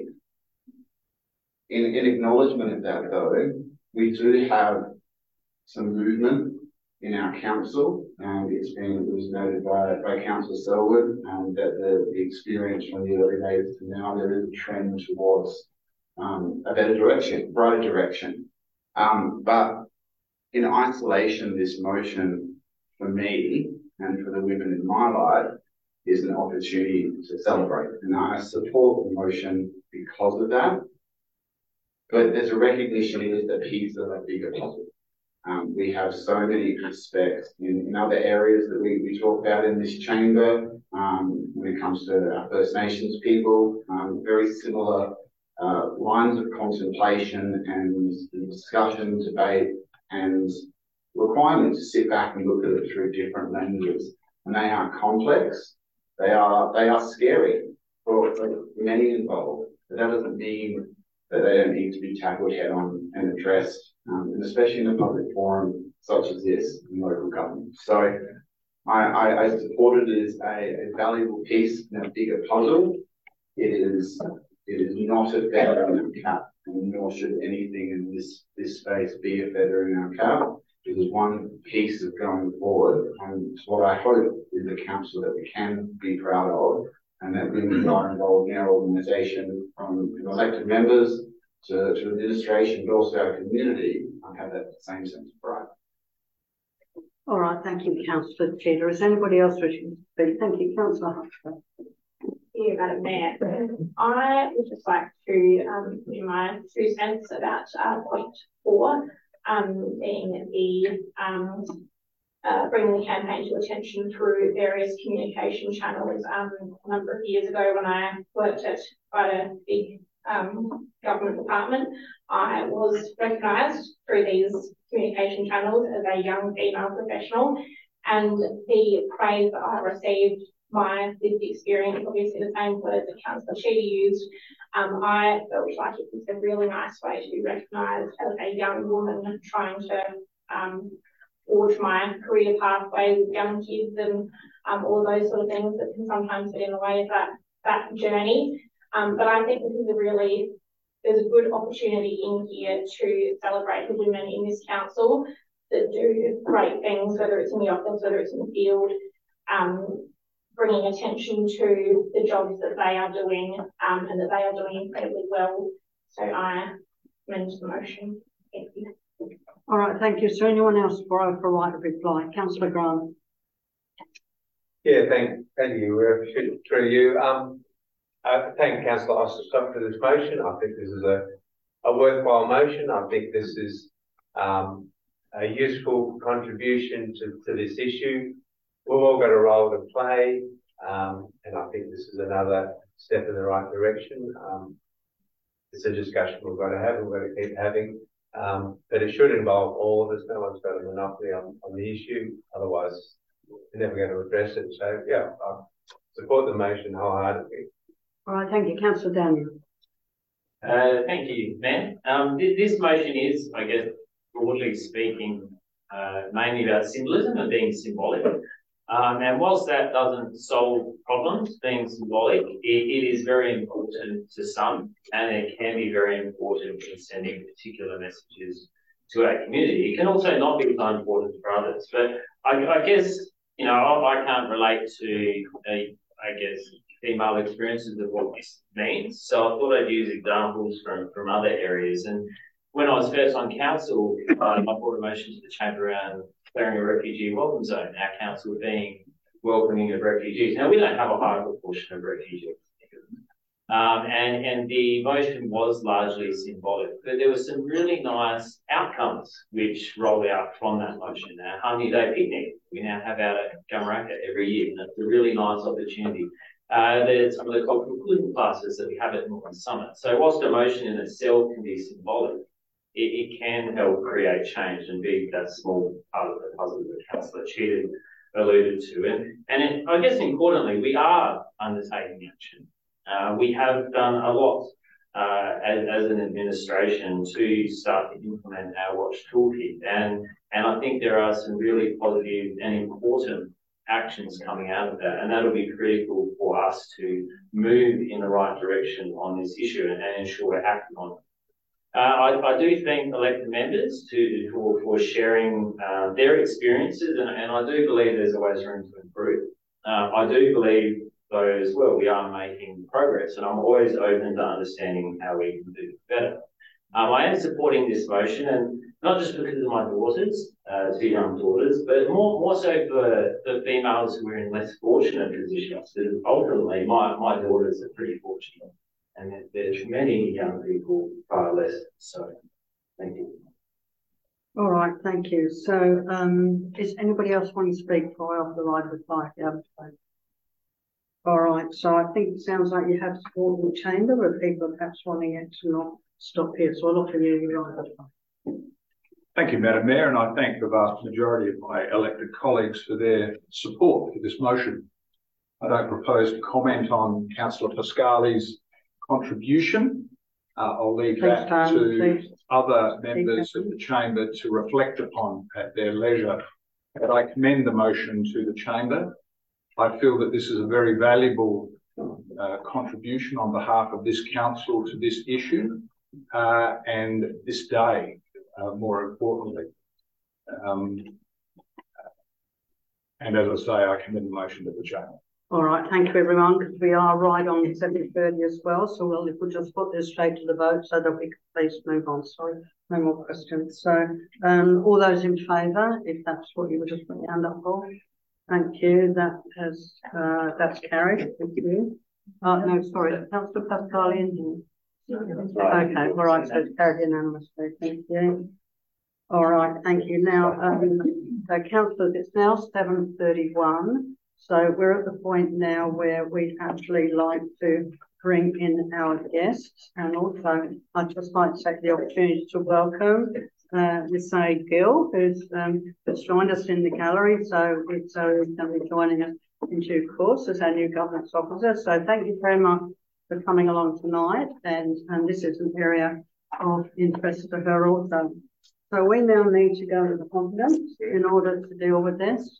Speaker 11: In acknowledgement of that, though, we do have some movement in our council, and it was noted by Councillor Selwood that the experience from the early days to now, there is a trend towards a better direction, brighter direction. But in isolation, this motion for me and for the women in my life is an opportunity to celebrate, and I support the motion because of that. But there's a recognition it is a piece of a bigger puzzle. We have so many aspects in other areas that we talk about in this chamber. When it comes to our First Nations people, very similar lines of contemplation and discussion, debate, and requirement to sit back and look at it through different lenses. And they are complex. They are scary for many involved, but that doesn't mean that they don't need to be tackled head on and addressed, and especially in a public forum such as this in local government. So I support it as a valuable piece in a bigger puzzle. It is not a feather in our cap, and nor should anything in this space be a feather in our cap. It is one piece of going forward, and what I hope is a council that we can be proud of, and that women are involved in our organisation, from elected members to administration, but also our community, have that same sense of pride.
Speaker 1: All right, thank you, Councillor Cheetah. Is anybody else wishing to speak? Thank you, Councillor Hutchison.
Speaker 12: Thank you, Madam Mayor. I would just like to do my 2 cents about point 4, being the bringing the campaign to attention through various communication channels. A number of years ago, when I worked at quite a big government department, I was recognised through these communication channels as a young female professional, and the praise that I received, my lived experience, obviously the same words that Councillor Cheetah used, I felt like it was a really nice way to be recognised as a young woman trying to forge my career pathway with young kids and all those sort of things that can sometimes get in the way of that journey. But I think this is there's a good opportunity in here to celebrate the women in this council that do great things, whether it's in the office, whether it's in the field, bringing attention to the jobs that they are doing, and that they are doing incredibly well. So I commend the motion. Thank you.
Speaker 1: All right, thank you. Is there anyone else for a right of reply? Councillor Grant.
Speaker 3: Yeah, thank you. Through you. Thank Councillor Osterstock for this motion. I think this is a worthwhile motion. I think this is a useful contribution to this issue. We've all got a role to play, and I think this is another step in the right direction. It's a discussion we've got to have, we've got to keep having, but it should involve all of us. No one's got a monopoly on the issue, otherwise we're never going to address it. So yeah, I support the motion wholeheartedly.
Speaker 1: All right, thank you. Councillor Daniel.
Speaker 8: Thank you, Mayor. This motion is, I guess, broadly speaking, mainly about symbolism and being symbolic. And whilst that doesn't solve problems, being symbolic, it is very important to some, and it can be very important in sending particular messages to our community. It can also not be so important for others. But I guess, I can't relate to, female experiences of what this means. So I thought I'd use examples from other areas. And when I was first on council, I brought a motion to the chamber around declaring a refugee welcome zone, our council being welcoming of refugees. Now, we don't have a high proportion of refugees. And the motion was largely symbolic, but there were some really nice outcomes which rolled out from that motion. Our Harmony Day picnic, we now have out at Gamaraka every year, and it's a really nice opportunity. There's some of the cultural tourism classes that we have at Northern Summit. So whilst a motion in itself can be symbolic, it can help create change and be that small part of the puzzle that Councillor Cheetah alluded to. And I guess importantly, we are undertaking action. We have done a lot as an administration to start to implement our Watch toolkit. And I think there are some really positive and important actions coming out of that, and that'll be critical for us to move in the right direction on this issue and ensure we're acting on it. I do thank elected members for sharing their experiences, and I do believe there's always room to improve. I do believe, though, as well, we are making progress, and I'm always open to understanding how we can do better. I am supporting this motion, and not just because of my daughters, 2 young daughters, but more so for the females who are in less fortunate positions. Because ultimately, my daughters are pretty fortunate, and there's many young people far less so. Thank you.
Speaker 1: All right, thank you. So, is anybody else want to speak before I offer the right reply? All right, so I think it sounds like you have support in the chamber, but people are perhaps wanting it to not stop here. So I'll offer you your right reply.
Speaker 10: Thank you, Madam Mayor, and I thank the vast majority of my elected colleagues for their support for this motion. I don't propose to comment on Councillor Pascali's contribution. I'll leave that to other members of the chamber to reflect upon at their leisure. But I commend the motion to the chamber. I feel that this is a very valuable contribution on behalf of this council to this issue and this day, more importantly. And as I say, I commend the motion to the chamber.
Speaker 1: All right, thank you everyone, because we are right on 7:30 as well. So we'll just put this straight to the vote so that we can please move on. Sorry, no more questions. So all those in favour, if that's what you were just putting your hand up for. Thank you. That has that's carried. Thank you. No, sorry, Councillor Pascali. Okay, all right, so it's carried unanimously. Thank you. All right, thank you. Now, councillors, it's now 7:31. So we're at the point now where we'd actually like to bring in our guests, and also I'd just like to take the opportunity to welcome Ms. Gill, who's joined us in the gallery. So it's going to be joining us in due course as our new governance officer. So thank you very much for coming along tonight, and this is an area of interest for her also. So we now need to go into the confidence in order to deal with this.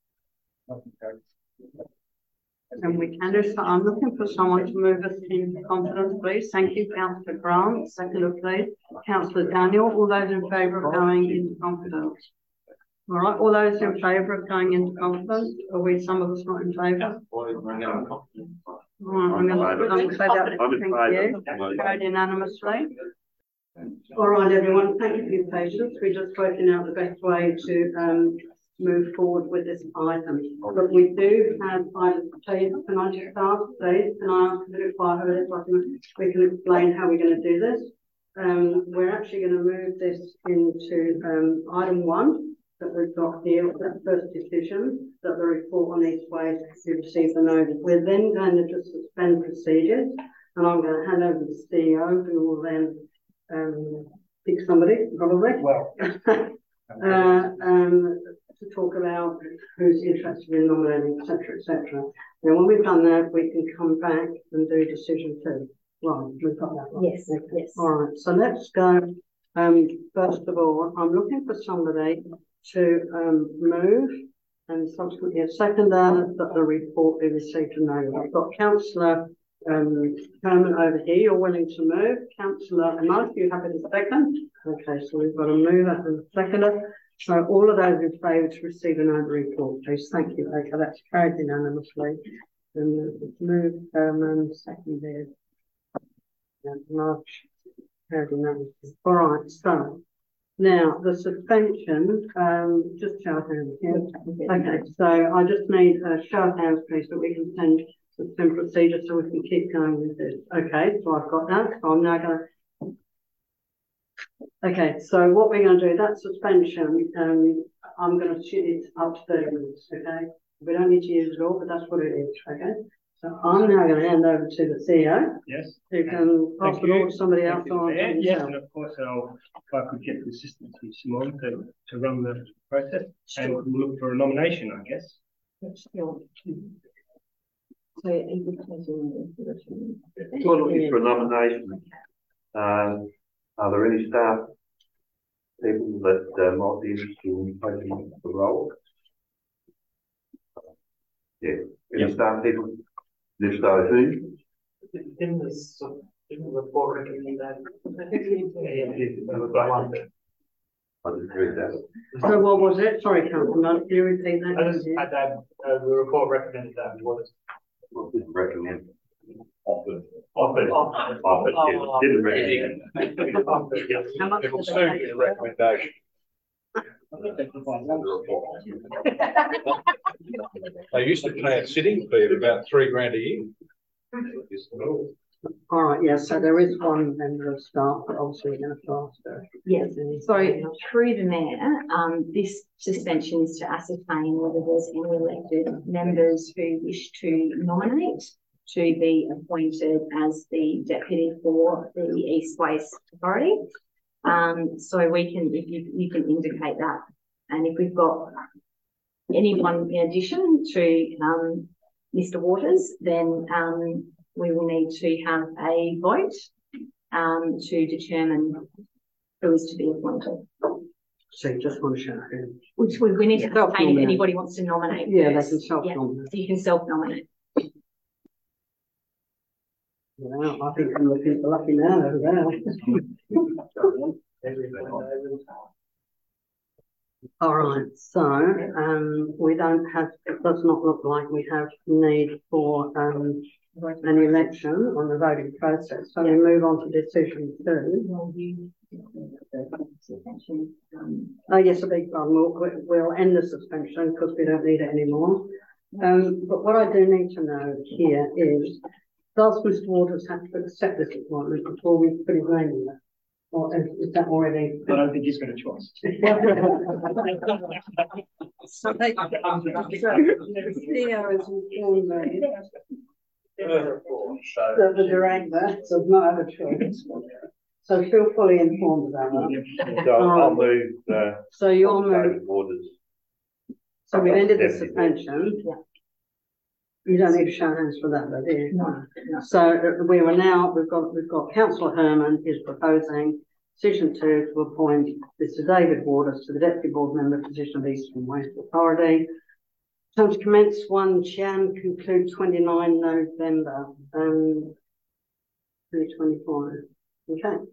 Speaker 1: And we can do so. I'm looking for someone to move us into confidence, please. Thank you, Councillor Grant. Seconder, please. Councillor Daniel. All those in favour of going into confidence? All right. All those in favour of going into confidence? Are we some of us not in favour? All right. I'm going to say that. Thank you. Carried unanimously. All right, everyone. Thank you for your patience. We're just working out the best way to move forward with this item. But we do have items. Can I just start, please? Can I ask a bit of quiet so we can explain how we're going to do this? We're actually going to move this into item 1 that we've got here, that first decision that the report on each way to receive the notice. We're then going to just suspend procedures, and I'm going to hand over to the CEO, who will then pick somebody, probably. Well. To talk about who's interested in nominating, etc., etc. Now, when we've done that, we can come back and do decision 2. Right, we've got that one. Yes, okay. Yes. All right, so let's go. First of all, I'm looking for somebody to move and subsequently second that the report be received and noted. I've got Councillor Herman over here. You're willing to move. Councillor Mudge, you happy to second? Okay, so we've got a mover and a seconder. So all of those in favour to receive an over report, please. Thank you. Okay, that's carried unanimously. And move Herman, seconded. March, carried unanimously. All right, so now the suspension, just show of hands here. Okay, so I just need a show of hands, please, so we can send suspend procedure so we can keep going with this. Okay, so I've got that. So I'm now going to. Okay, so what we're going to do, that suspension, I'm going to shoot it up to 30 minutes, okay? We don't need to use it all, but that's what it is, okay? So I'm now going to hand over to the CEO. Yes. Who can pass the ball to somebody else on.
Speaker 13: Yes, and of course, if I could get the assistance with Simone to run the process, and we'll look for a nomination, I guess.
Speaker 2: We're looking for a nomination. Are there any staff people that might be interested in taking the role? Yeah. Any staff people? If so, who?
Speaker 14: Didn't the report recommend that?
Speaker 2: I didn't read that.
Speaker 1: So what was it? Sorry, Councillor, can you repeat that?
Speaker 14: I just had that, the report recommended that.
Speaker 2: Well, didn't recommend. Offered.
Speaker 10: Yeah. Didn't recommend. It will soon be a recommendation. They used to pay a sitting fee of about $3 grand a year.
Speaker 1: All right, yes, so there is one member of staff, but obviously we're going to ask her.
Speaker 15: Yes, so through the Mayor, this suspension is to ascertain whether there's any elected members who wish to nominate to be appointed as the deputy for the East Waste Authority. So we can, if you can indicate that, and if we've got anyone in addition to Mr. Waters, then we will need to have a vote to determine who is to be appointed.
Speaker 1: So you just want to show who?
Speaker 15: Which we need to ascertain if anybody wants to nominate.
Speaker 1: Yeah,
Speaker 15: first.
Speaker 1: they can self-nominate.
Speaker 15: Yeah, so you can self-nominate.
Speaker 1: Well, I think I'm looking lucky now over there. All right, so we don't have, it does not look like we have need for an election on the voting process. So we move on to decision 2. Oh yes, a big one. We'll end the suspension because we don't need it anymore. But what I do need to know here is, does Mr. Waters have to accept this appointment before we put his name in there? Or is that already?
Speaker 13: I don't think he's got a choice.
Speaker 1: So Theo has informed me that the director does not have a choice. So feel fully informed about that.
Speaker 2: So I'll move.
Speaker 1: So you'll move.
Speaker 2: Waters.
Speaker 1: So we've ended the suspension. Yeah. You don't need to show hands for that, though, do you?
Speaker 15: No.
Speaker 1: So we are now, we've got Councillor Herman is proposing decision 2 to appoint Mr. David Waters to the Deputy Board Member position of Eastern Waste Authority. Terms commence 1 Jan, conclude 29 November 2025. Okay.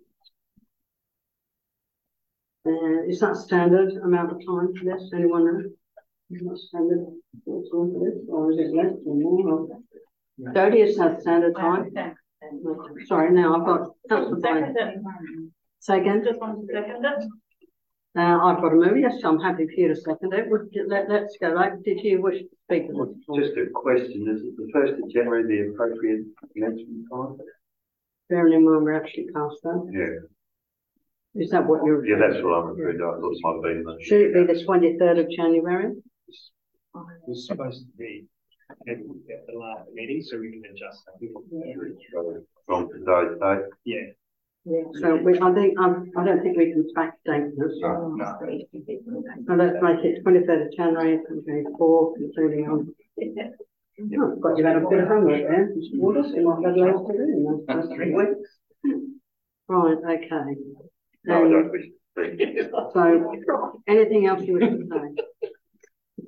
Speaker 1: Is that standard amount of time for this? Anyone know? Is that standard time for this? Or is it less or more? Jodie, is that standard time? Sorry, now I've got Councillor. Say again?
Speaker 6: Just want to second it.
Speaker 1: I've got a move. Yes, I'm happy for you to second it. Let's go. Right? Did you wish to speak?
Speaker 2: Just a question. Is it the 1st of January the appropriate commencement time?
Speaker 1: Bearing in mind we're actually past that.
Speaker 2: Yeah.
Speaker 1: Is that what you're?
Speaker 2: Yeah, that's what I'm referring to. I thought it might have been that.
Speaker 1: Should it be the 23rd of January?
Speaker 13: It's supposed to be at the last meeting, so we can adjust that.
Speaker 2: From today's date?
Speaker 13: Yeah.
Speaker 1: Yeah. So I don't think we can backdate this.
Speaker 2: No.
Speaker 1: So let's make it 23rd of January 2024, concluding on. Oh, got you had a bit of homework there, Mr. Waters. You might have had loads to do in those first 3 weeks. Right, okay.
Speaker 2: No, I don't wish to speak.
Speaker 1: So, anything else you wish to say?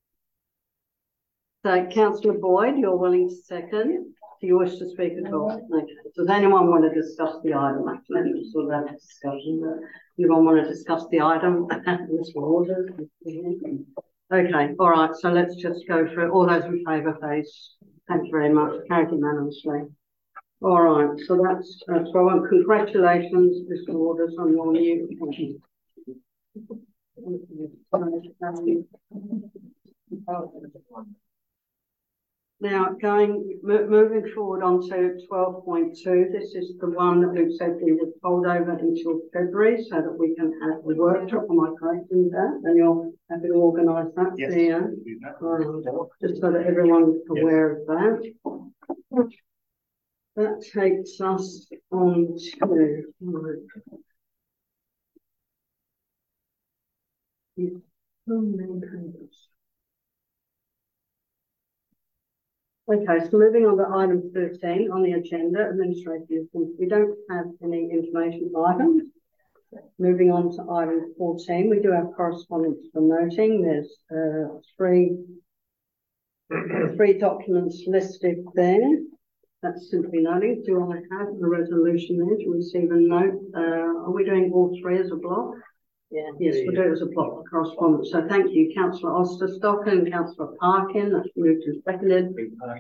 Speaker 1: So, Councillor Boyd, you're willing to second? Do you wish to speak at all? Okay. Does anyone want to discuss the item? Actually, let's sort of have a discussion. Anyone want to discuss the item? Mr. Waters? Okay, all right. So let's just go through all those in favour, please. Thank you very much. Carried unanimously. All right. So that's 12. Congratulations, Mr. Waters, on your new appointment. Now, moving forward on to 12.2, this is the one that we've said we would hold over until February so that we can have the workshop. Am I correct in that? And you're happy to organise that,
Speaker 13: yes,
Speaker 1: CEO? Just so that everyone's aware of that. That takes us on to okay, so moving on to item 13 on the agenda, administrative. We don't have any information items. Moving on to item 14, we do have correspondence for noting. There's three documents listed there. That's simply noting. Do I have a resolution there to receive a note? Are we doing all 3 as a block? Yeah. Yes, we'll do it as a block of correspondence. So thank you, Councillor Osterstock and Councillor Parkin. That's moved and seconded.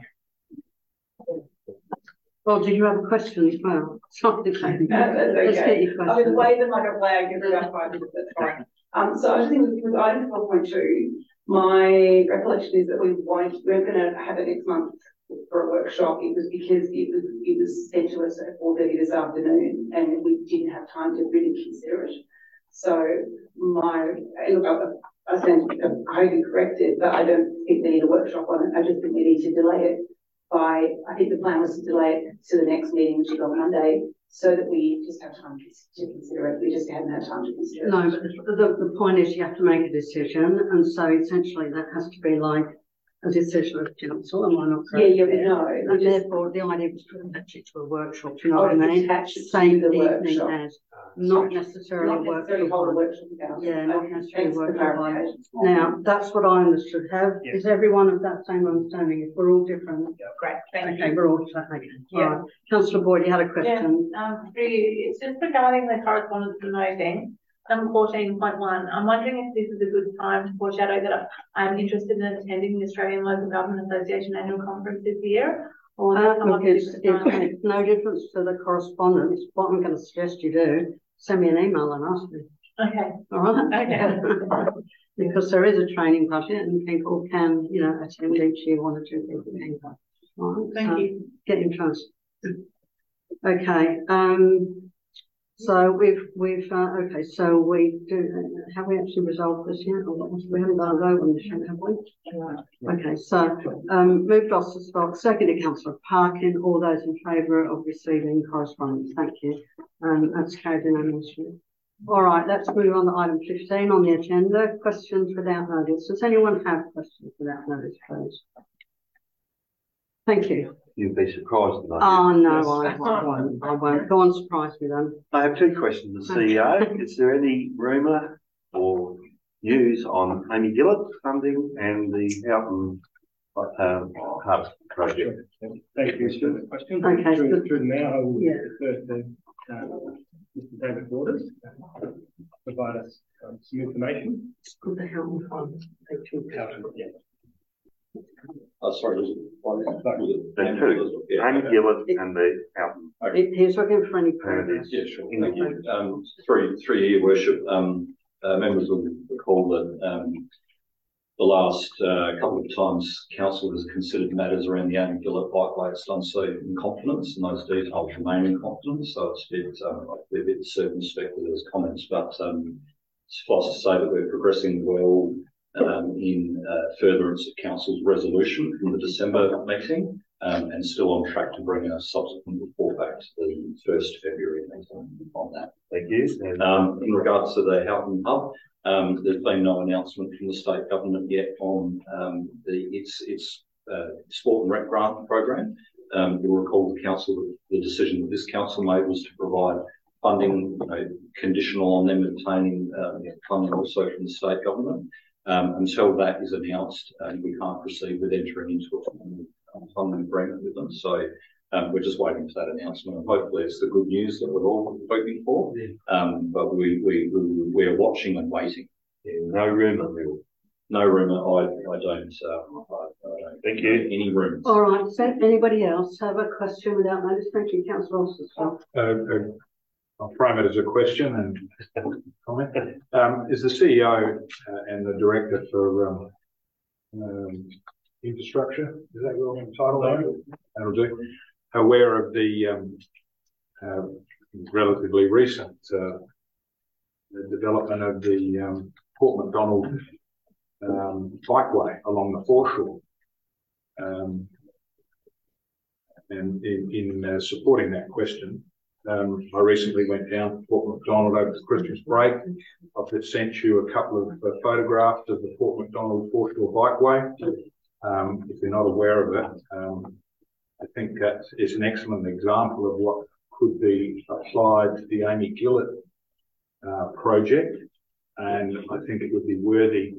Speaker 1: Well, did you have a question as well? Sorry, let's get your question.
Speaker 5: I was waving like a flag every about 5 minutes. That's fine. So I just think with item 12.2, my recollection is that we're going to have it next month for a workshop, it was because it was sent to us at 4:30 this afternoon, and we didn't have time to really consider it. So I stand highly corrected, but I don't think they need a workshop on it. I just think we need to delay it I think the plan was to delay it to the next meeting, which is on Monday, so that we just have time to consider it. We just hadn't had time to consider it.
Speaker 1: No, but the point is you have to make a decision, and so essentially that has to be like a decision of council, am I not correct?
Speaker 5: Yeah, no.
Speaker 1: And therefore the idea was to attach it to a workshop, you know what I mean?
Speaker 5: Same
Speaker 1: the evening
Speaker 5: workshop.
Speaker 1: as, not necessarily
Speaker 5: Not necessarily hold a workshop about it.
Speaker 1: Yeah, not necessarily
Speaker 5: Thanks for
Speaker 1: workshop.
Speaker 5: clarification.
Speaker 1: Now, that's what I understood.
Speaker 13: Yeah.
Speaker 1: Is everyone of that same understanding? If we're all different?
Speaker 6: Great, thank
Speaker 1: Okay,
Speaker 6: you.
Speaker 1: we're all okay.
Speaker 6: Yeah.
Speaker 1: All right. Councillor Boyd, you had a question?
Speaker 6: Through you, it's just regarding the correspondence promoting. Number 14.1, I'm wondering if this is a good time to foreshadow that I'm interested in attending the Australian Local Government Association annual conference this year, or
Speaker 1: Look, it makes no difference to the correspondence. What I'm going to suggest you do, send me an email and ask me.
Speaker 6: Okay.
Speaker 1: All right?
Speaker 6: Okay.
Speaker 1: Because there is a training budget and people can, you know, attend each year, 1 or 2 people can go. All right?
Speaker 6: Thank you.
Speaker 1: Get in touch. Okay. So okay, so we do, have we actually resolved this yet? Or we haven't done a vote on this yet, have we? Okay, so, moved off the stock, seconded Councillor Parkin, all those in favour of receiving correspondence, thank you. That's carried unanimously. All right, let's move on to item 15 on the agenda, questions without notice. Does anyone have questions without notice, please? Thank you.
Speaker 2: You'd be surprised tonight.
Speaker 1: Oh, no, I won't. Go on, surprise me then.
Speaker 2: I have 2 questions. The CEO, is there any rumour or news on Amy Gillett funding and the Houghton Hub project?
Speaker 13: Thank you for the question.
Speaker 1: Okay,
Speaker 13: Through the mayor, I will refer to Mr. David Waters, provide us some information.
Speaker 1: Good the Houghton Fund.
Speaker 13: Houghton, yeah.
Speaker 16: Sorry,
Speaker 2: There's 2. Amy Gillett and the Houghton.
Speaker 1: He's looking for any progress.
Speaker 16: Yeah, sure. Thank you. Through your worship, members will recall that the last couple of times council has considered matters around the Amy Gillett bikeway, it's done so in confidence, and those details remain in confidence. So it's a bit circumspect with those comments, but suffice to say that we're progressing well in furtherance of council's resolution from the December meeting, and still on track to bring a subsequent report back to the 1st February meeting on that.
Speaker 2: Thank you.
Speaker 16: In regards to the Houghton Hub, there's been no announcement from the state government yet on its sport and rec grant program. You'll recall the decision that this council made was to provide funding, conditional on them obtaining funding also from the state government. Until that is announced, we can't proceed with entering into a funding agreement with them. So we're just waiting for that announcement, and hopefully it's the good news that we're all hoping for. But we're watching and waiting.
Speaker 2: Yeah, no rumour, Will.
Speaker 16: No rumour. I don't.
Speaker 2: Thank you.
Speaker 16: Any rumours?
Speaker 1: All right. So anybody else have a question without notice? Thank you, Councillor Austin.
Speaker 10: I'll frame it as a question and comment. Is the CEO and the director for infrastructure, is that your title? That'll do. Aware of the relatively recent development of the Port MacDonald bikeway along the foreshore, and in supporting that question. I recently went down to Port MacDonald over the Christmas break. I've just sent you a couple of photographs of the Port MacDonald foreshore bikeway. If you're not aware of it, I think that is an excellent example of what could be applied to the Amy Gillett project, and I think it would be worthy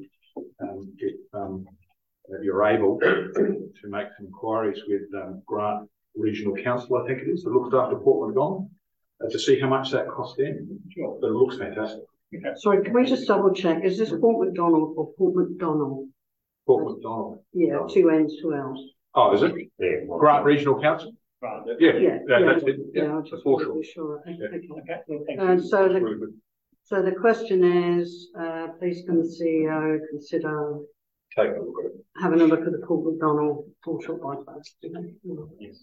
Speaker 10: if you're able to make some inquiries with Grant Regional Council, I think it is, that looks after Port MacDonald, to see how much that cost them. Sure. But it looks fantastic. Okay.
Speaker 1: Sorry, can we just double check? Is this Port MacDonald or Port MacDonald?
Speaker 10: Port MacDonald.
Speaker 1: Yeah, 2 N's, 2 L's.
Speaker 10: Oh, is it?
Speaker 2: Yeah.
Speaker 10: Grant Regional Council? Yeah, that's it. Yeah,
Speaker 1: just
Speaker 10: for
Speaker 1: sure.
Speaker 10: Okay.
Speaker 1: So the question is, please can the CEO consider
Speaker 16: Take a look at it.
Speaker 1: Having a look at the Paul McDonald foreshore bypass.
Speaker 13: Yes.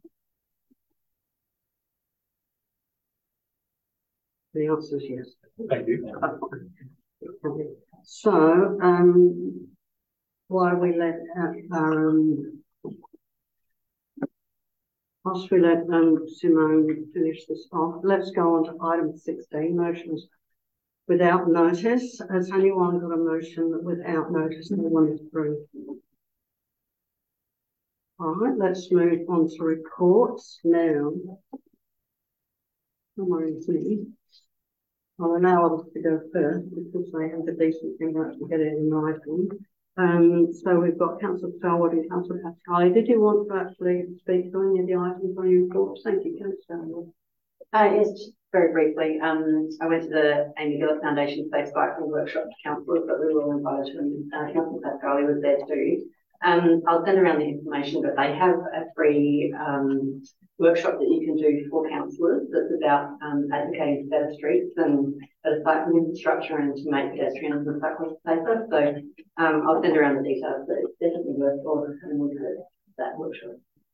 Speaker 1: The answer is yes.
Speaker 13: Thank you.
Speaker 1: So, while we let whilst we let Simone finish this off, let's go on to item 16, motions without notice. Has anyone got a motion without notice? Anyone is through? All right, let's move on to reports now. Somewhere me. I'll allow others to go first because they have a decent thing to actually get it in writing. So we've got Councillor Starwood and Councillor Pascali. Did you want to actually speak to any of the items on your reports? Thank you, Councillor Starwood.
Speaker 17: Yes, just very briefly. I went to the Amy Gillett Foundation Safe Cycling workshop to councillors, but we were all invited and Councillor Pascali was there too. I'll send around the information, but they have a free workshop that you can do for councillors that's about advocating for better streets and better cycling infrastructure and to make pedestrians and cyclists safer. So I'll send around the details, but it's definitely worthwhile having a look at that workshop.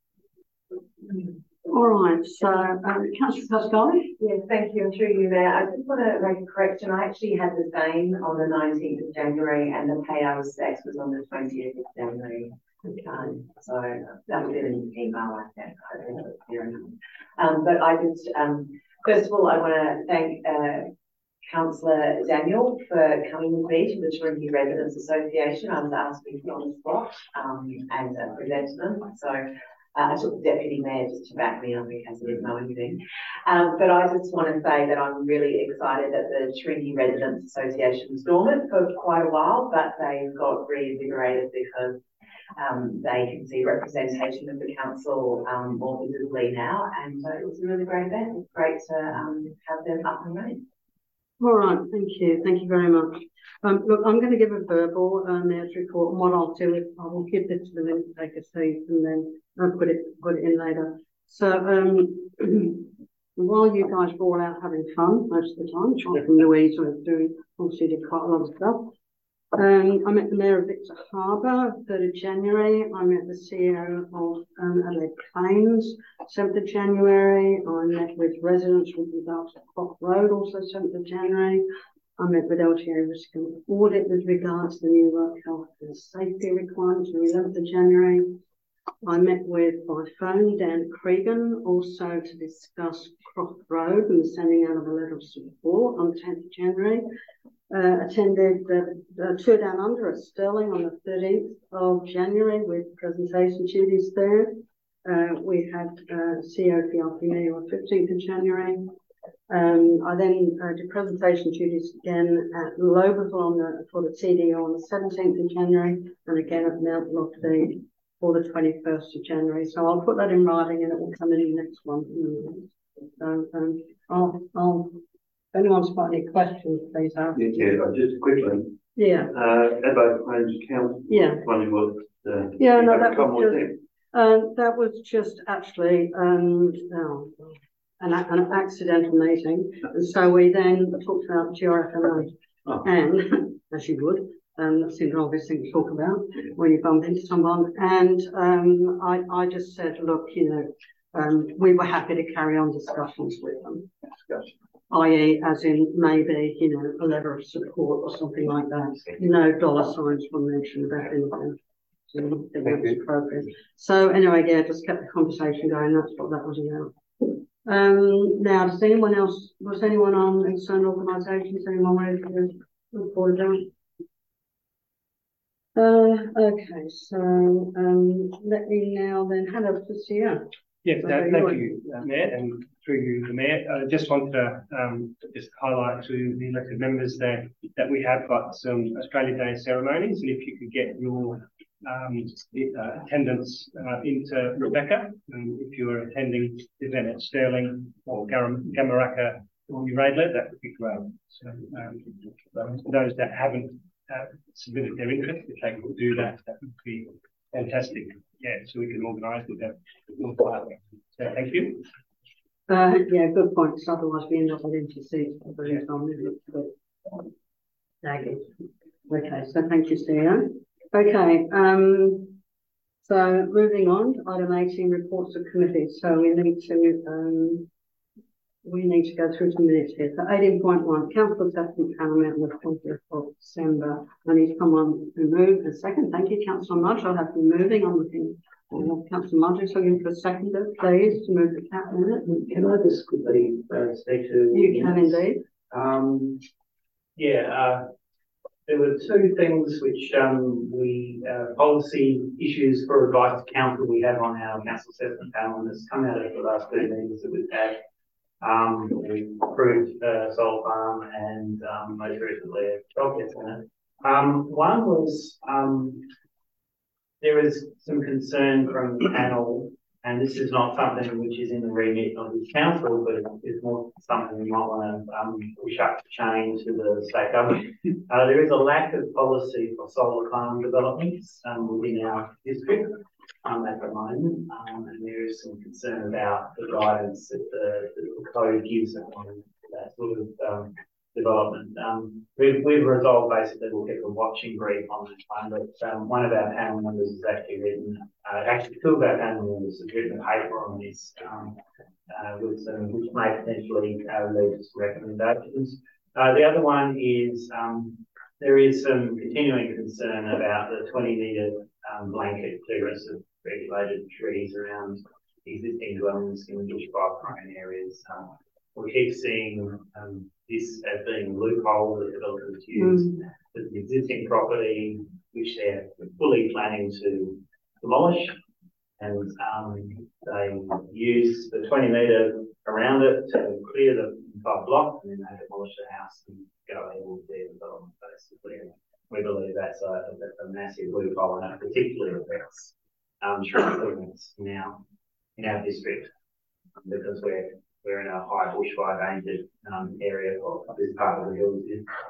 Speaker 1: All right, so Councillor Pascali.
Speaker 7: Yes, thank you, and through you, Mayor. I just want to make a correction. I actually had the same on the 19th of January, and the payout stakes was on the 20th of January. Okay, so that was in an email like that. I don't know if it's clear enough. But I just, first of all, I want to thank Councillor Daniel for coming with me to the Trinity Residents Association. I was asked to be on the spot and present to them. So I took the Deputy Mayor just to back me up in case I didn't know anything. But I just want to say that I'm really excited that the Trinity Residents Association was dormant for quite a while, but they got reinvigorated because they can see representation of the council more visibly now. And so it was a really great event. It's great to have them up and running.
Speaker 1: All right, thank you. Thank you very much. Look, I'm going to give a verbal mayor's report, and what I'll do is I will give this to the minute taker seat and then I'll put it in later. So while you guys were all out having fun most of the time, apart from Louise was doing, obviously did quite a lot of stuff. I met the Mayor of Victor Harbour, 3rd of January. I met the CEO of Adelaide Plains, 7th of January. I met with residents with regards to Croft Road, also 7th of January. I met with LTA Risk and Audit with regards to the new work health and safety requirements on 11th of January. I met with, by phone, Dan Cregan, also to discuss Croft Road and the sending out of a letter of support on 10th of January. Attended the Tour Down Under at Stirling on the 13th of January with presentation duties there. We had COPRPA on 15th of January. I then did presentation duties again at Lobeville for the TDO on the 17th of January and again at Mount Lockheed for the 21st of January. So I'll put that in writing and it will come in the next one. So I'll if anyone's got any questions, please ask.
Speaker 2: Yeah, just quickly.
Speaker 1: Yeah.
Speaker 2: Adelaide Plains Council.
Speaker 1: Yeah.
Speaker 2: Wondering what.
Speaker 1: Yeah, no, that was just actually an accidental meeting, and so we then talked about GRFMA, and as you would, that seems an obvious thing to talk about when you bump into someone, and I just said, look, you know, we were happy to carry on discussions with them. I.e. as in maybe, you know, a letter of support or something like that. No dollar signs were mentioned about anything. So I think that was appropriate. So anyway, yeah, just kept the conversation going. That's what that was about. Now, does anyone else, was anyone on external organisations? Anyone ready to report down? Okay, so let me now then hand over to CEO.
Speaker 13: Yes, thank you, Mayor, and through you, the Mayor. I just want to just highlight to the elected members that we have got some Australia Day ceremonies, and if you could get your attendance into Rebecca, if you are attending the event at Stirling or Gamaraka or Radler, that would be great. So those that haven't submitted their interest, if they could do that, that would be fantastic. Yeah, so we can organise with them. So thank you.
Speaker 1: Yeah, good point. Because otherwise we end up with empty seats. Okay, so thank you, CEO. Okay, so moving on to item 18, reports of committees. So we need to go through some minutes here. So 18.1, Council Assessment Panel met on the 20th of December. I need to come on and move a second. Thank you, Councillor Mudge. I'll have you moving. I'm looking at Councillor Mudge is looking for a seconder, please, to move the cap minute.
Speaker 14: Can I just quickly speak to?
Speaker 1: You can indeed.
Speaker 14: There were two things which policy issues for advice to council we have on our council assessment panel, and it's come out of the last 2 meetings that we've had. We approved solar farm and most recently a job center. One was there is some concern from the panel, and this is not something which is in the remit of the council, but it's more something we might want to push up the chain to the state government. There is a lack of policy for solar farm developments within our district at the moment, and there is some concern about the guidance that the code gives on that sort of development. We've resolved basically we'll keep a watching brief on this one, but one of our panel members has actually written, actually two of our panel members have written a paper on this, with some, which may potentially lead to some recommendations. The other one is there is some continuing concern about the 20-metre blanket clearance of regulated trees around existing dwellings in bushfire-prone areas. We keep seeing this as being a loophole that developers use. There's an existing property which they're fully planning to demolish, and they use the 20-metre around it to clear the entire block, and then they demolish the house and go ahead with their development basically. We believe that's a massive loophole, and it particularly affects tree improvements now in our district, because we're in a high bushfire danger area of this part of the hills.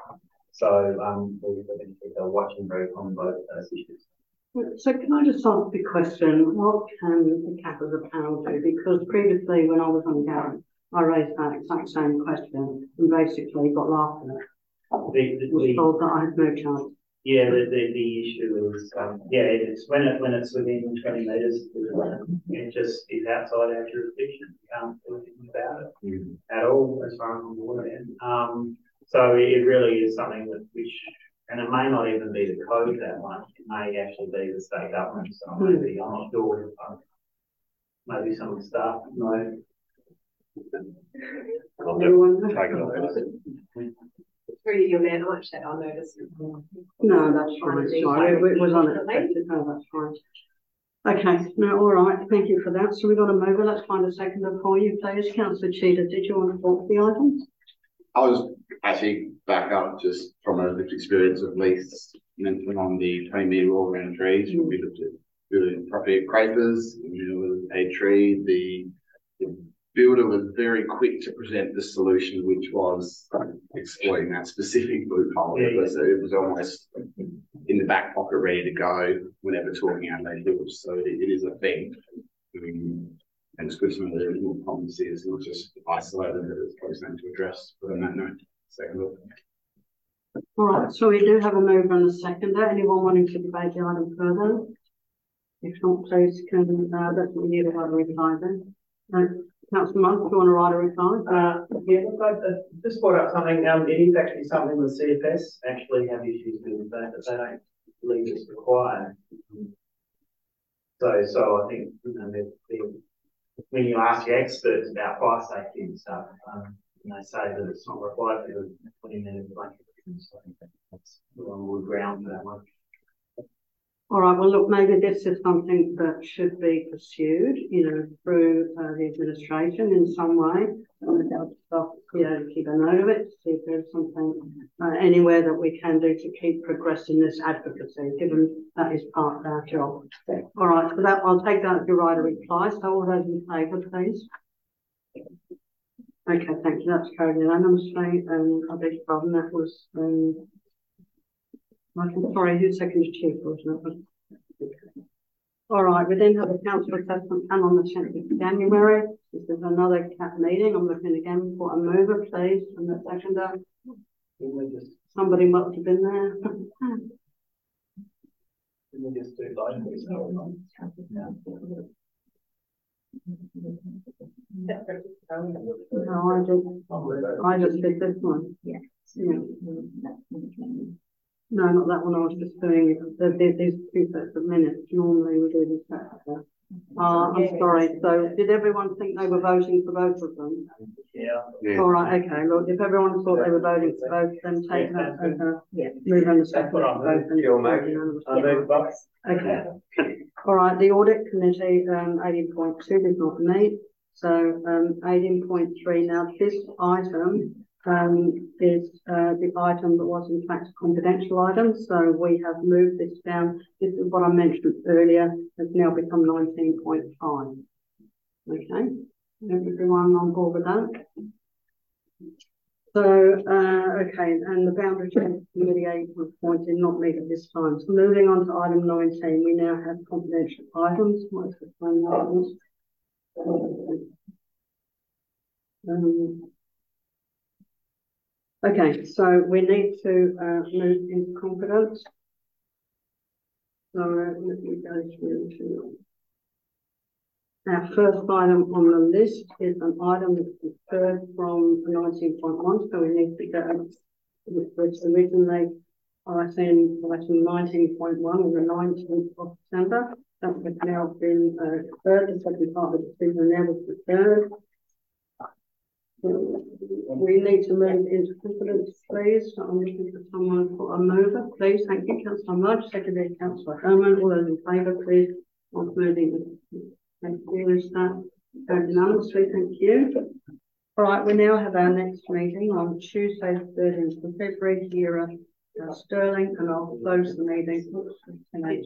Speaker 14: So we're going to keep a watching brief on both those issues.
Speaker 1: So can I just ask the question, what can the CAP as a panel do? Because previously when I was on Garrett, I raised that exact same question and basically got laughed at. Was told that I had no chance.
Speaker 14: Yeah, the issue is it's when it's within 20 metres, it just is outside our jurisdiction. You can't do anything about it at all, as far as I'm aware. So it really is something and it may not even be the code that one. It may actually be the state government. So maybe I'm not sure. Maybe some of the staff know.
Speaker 2: Take it on.
Speaker 9: Through your man, I actually I'll notice.
Speaker 1: No, that's fine. Sorry, it was unexpected. No, that's fine. Okay, no, all right. Thank you for that. So we've got to move it. Let's find a seconder for you, please. Councillor Cheetah, did you want to talk to the items?
Speaker 11: I was actually back up just from a lived experience of lease mentioned on the 20-metre all around trees. We looked at building property appraisers, with a tree. The builder was very quick to present the solution, which was exploiting that specific loophole. It was almost in the back pocket, ready to go whenever talking out those hills. So it is a thing. And it's good to know that there is more policy. It's not just isolated, that it's probably something to address. But on that note, second look.
Speaker 1: All right, so we do have a mover and a seconder. Anyone wanting to debate the item further? If not, please can that's what we need to have a reply then. Councillor Monk, do you want to write a reply?
Speaker 14: Look, I just brought up something. It is actually something the CFS actually have issues with that they don't believe it's required. So I think when you ask the experts about fire safety and stuff, and they say that it's not required for putting in a blanket. So I think that's the wrong ground for that one.
Speaker 1: All right, well, look, maybe this is something that should be pursued, through the administration in some way. Keep a note of it, see if there's something anywhere that we can do to keep progressing this advocacy, given that is part of our job. All right, so that I'll take that as your right of reply. So all those in favour, please. Okay, thank you. That's carried unanimously. I beg your pardon. That was sorry, who seconded Chief, wasn't it? All right, we then have a council assessment panel on the 10th of January. This is another CAP meeting. I'm looking again for a mover, please, and the seconder. Somebody must have been there.
Speaker 14: we just do like this?
Speaker 1: No, I just did this one.
Speaker 15: Yeah.
Speaker 1: Yeah. No, not that one. I was just doing these two sets of minutes. Normally we do this separate. I'm sorry. So did everyone think they were voting for both of them?
Speaker 14: Yeah.
Speaker 1: All right. Okay. Look, if everyone thought they were voting for both, then take that as a move on the second for both. Okay. All right. The audit committee, 18.2 did not meet. So 18.3. Now this item is the item that was in fact a confidential item. So we have moved this down. This is what I mentioned earlier, has now become 19.5. Okay, everyone on board with that? So, okay, and the boundary change committee 8.4 did not meet at this time. So moving on to item 19, we now have confidential items. Let's explain that. Okay, so we need to move into confidence. So let me go through to our first item on the list is an item that's deferred from 19.1, so we need to go, which originally item 19.1 was the 19th of December. That has now been deferred. The second part of the decision now was deferred. We need to move into confidence, please. So I'm looking for someone for a mover, please. Thank you, Councillor Mudge. Seconded, Councillor Herman. All those in favour, please. On moving. Thank you, is that unanimously? Thank you. All right, we now have our next meeting on Tuesday, the 13th of February here at Stirling, and I'll close the meeting. Thank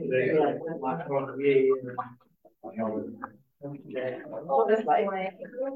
Speaker 1: you.
Speaker 14: Thank you.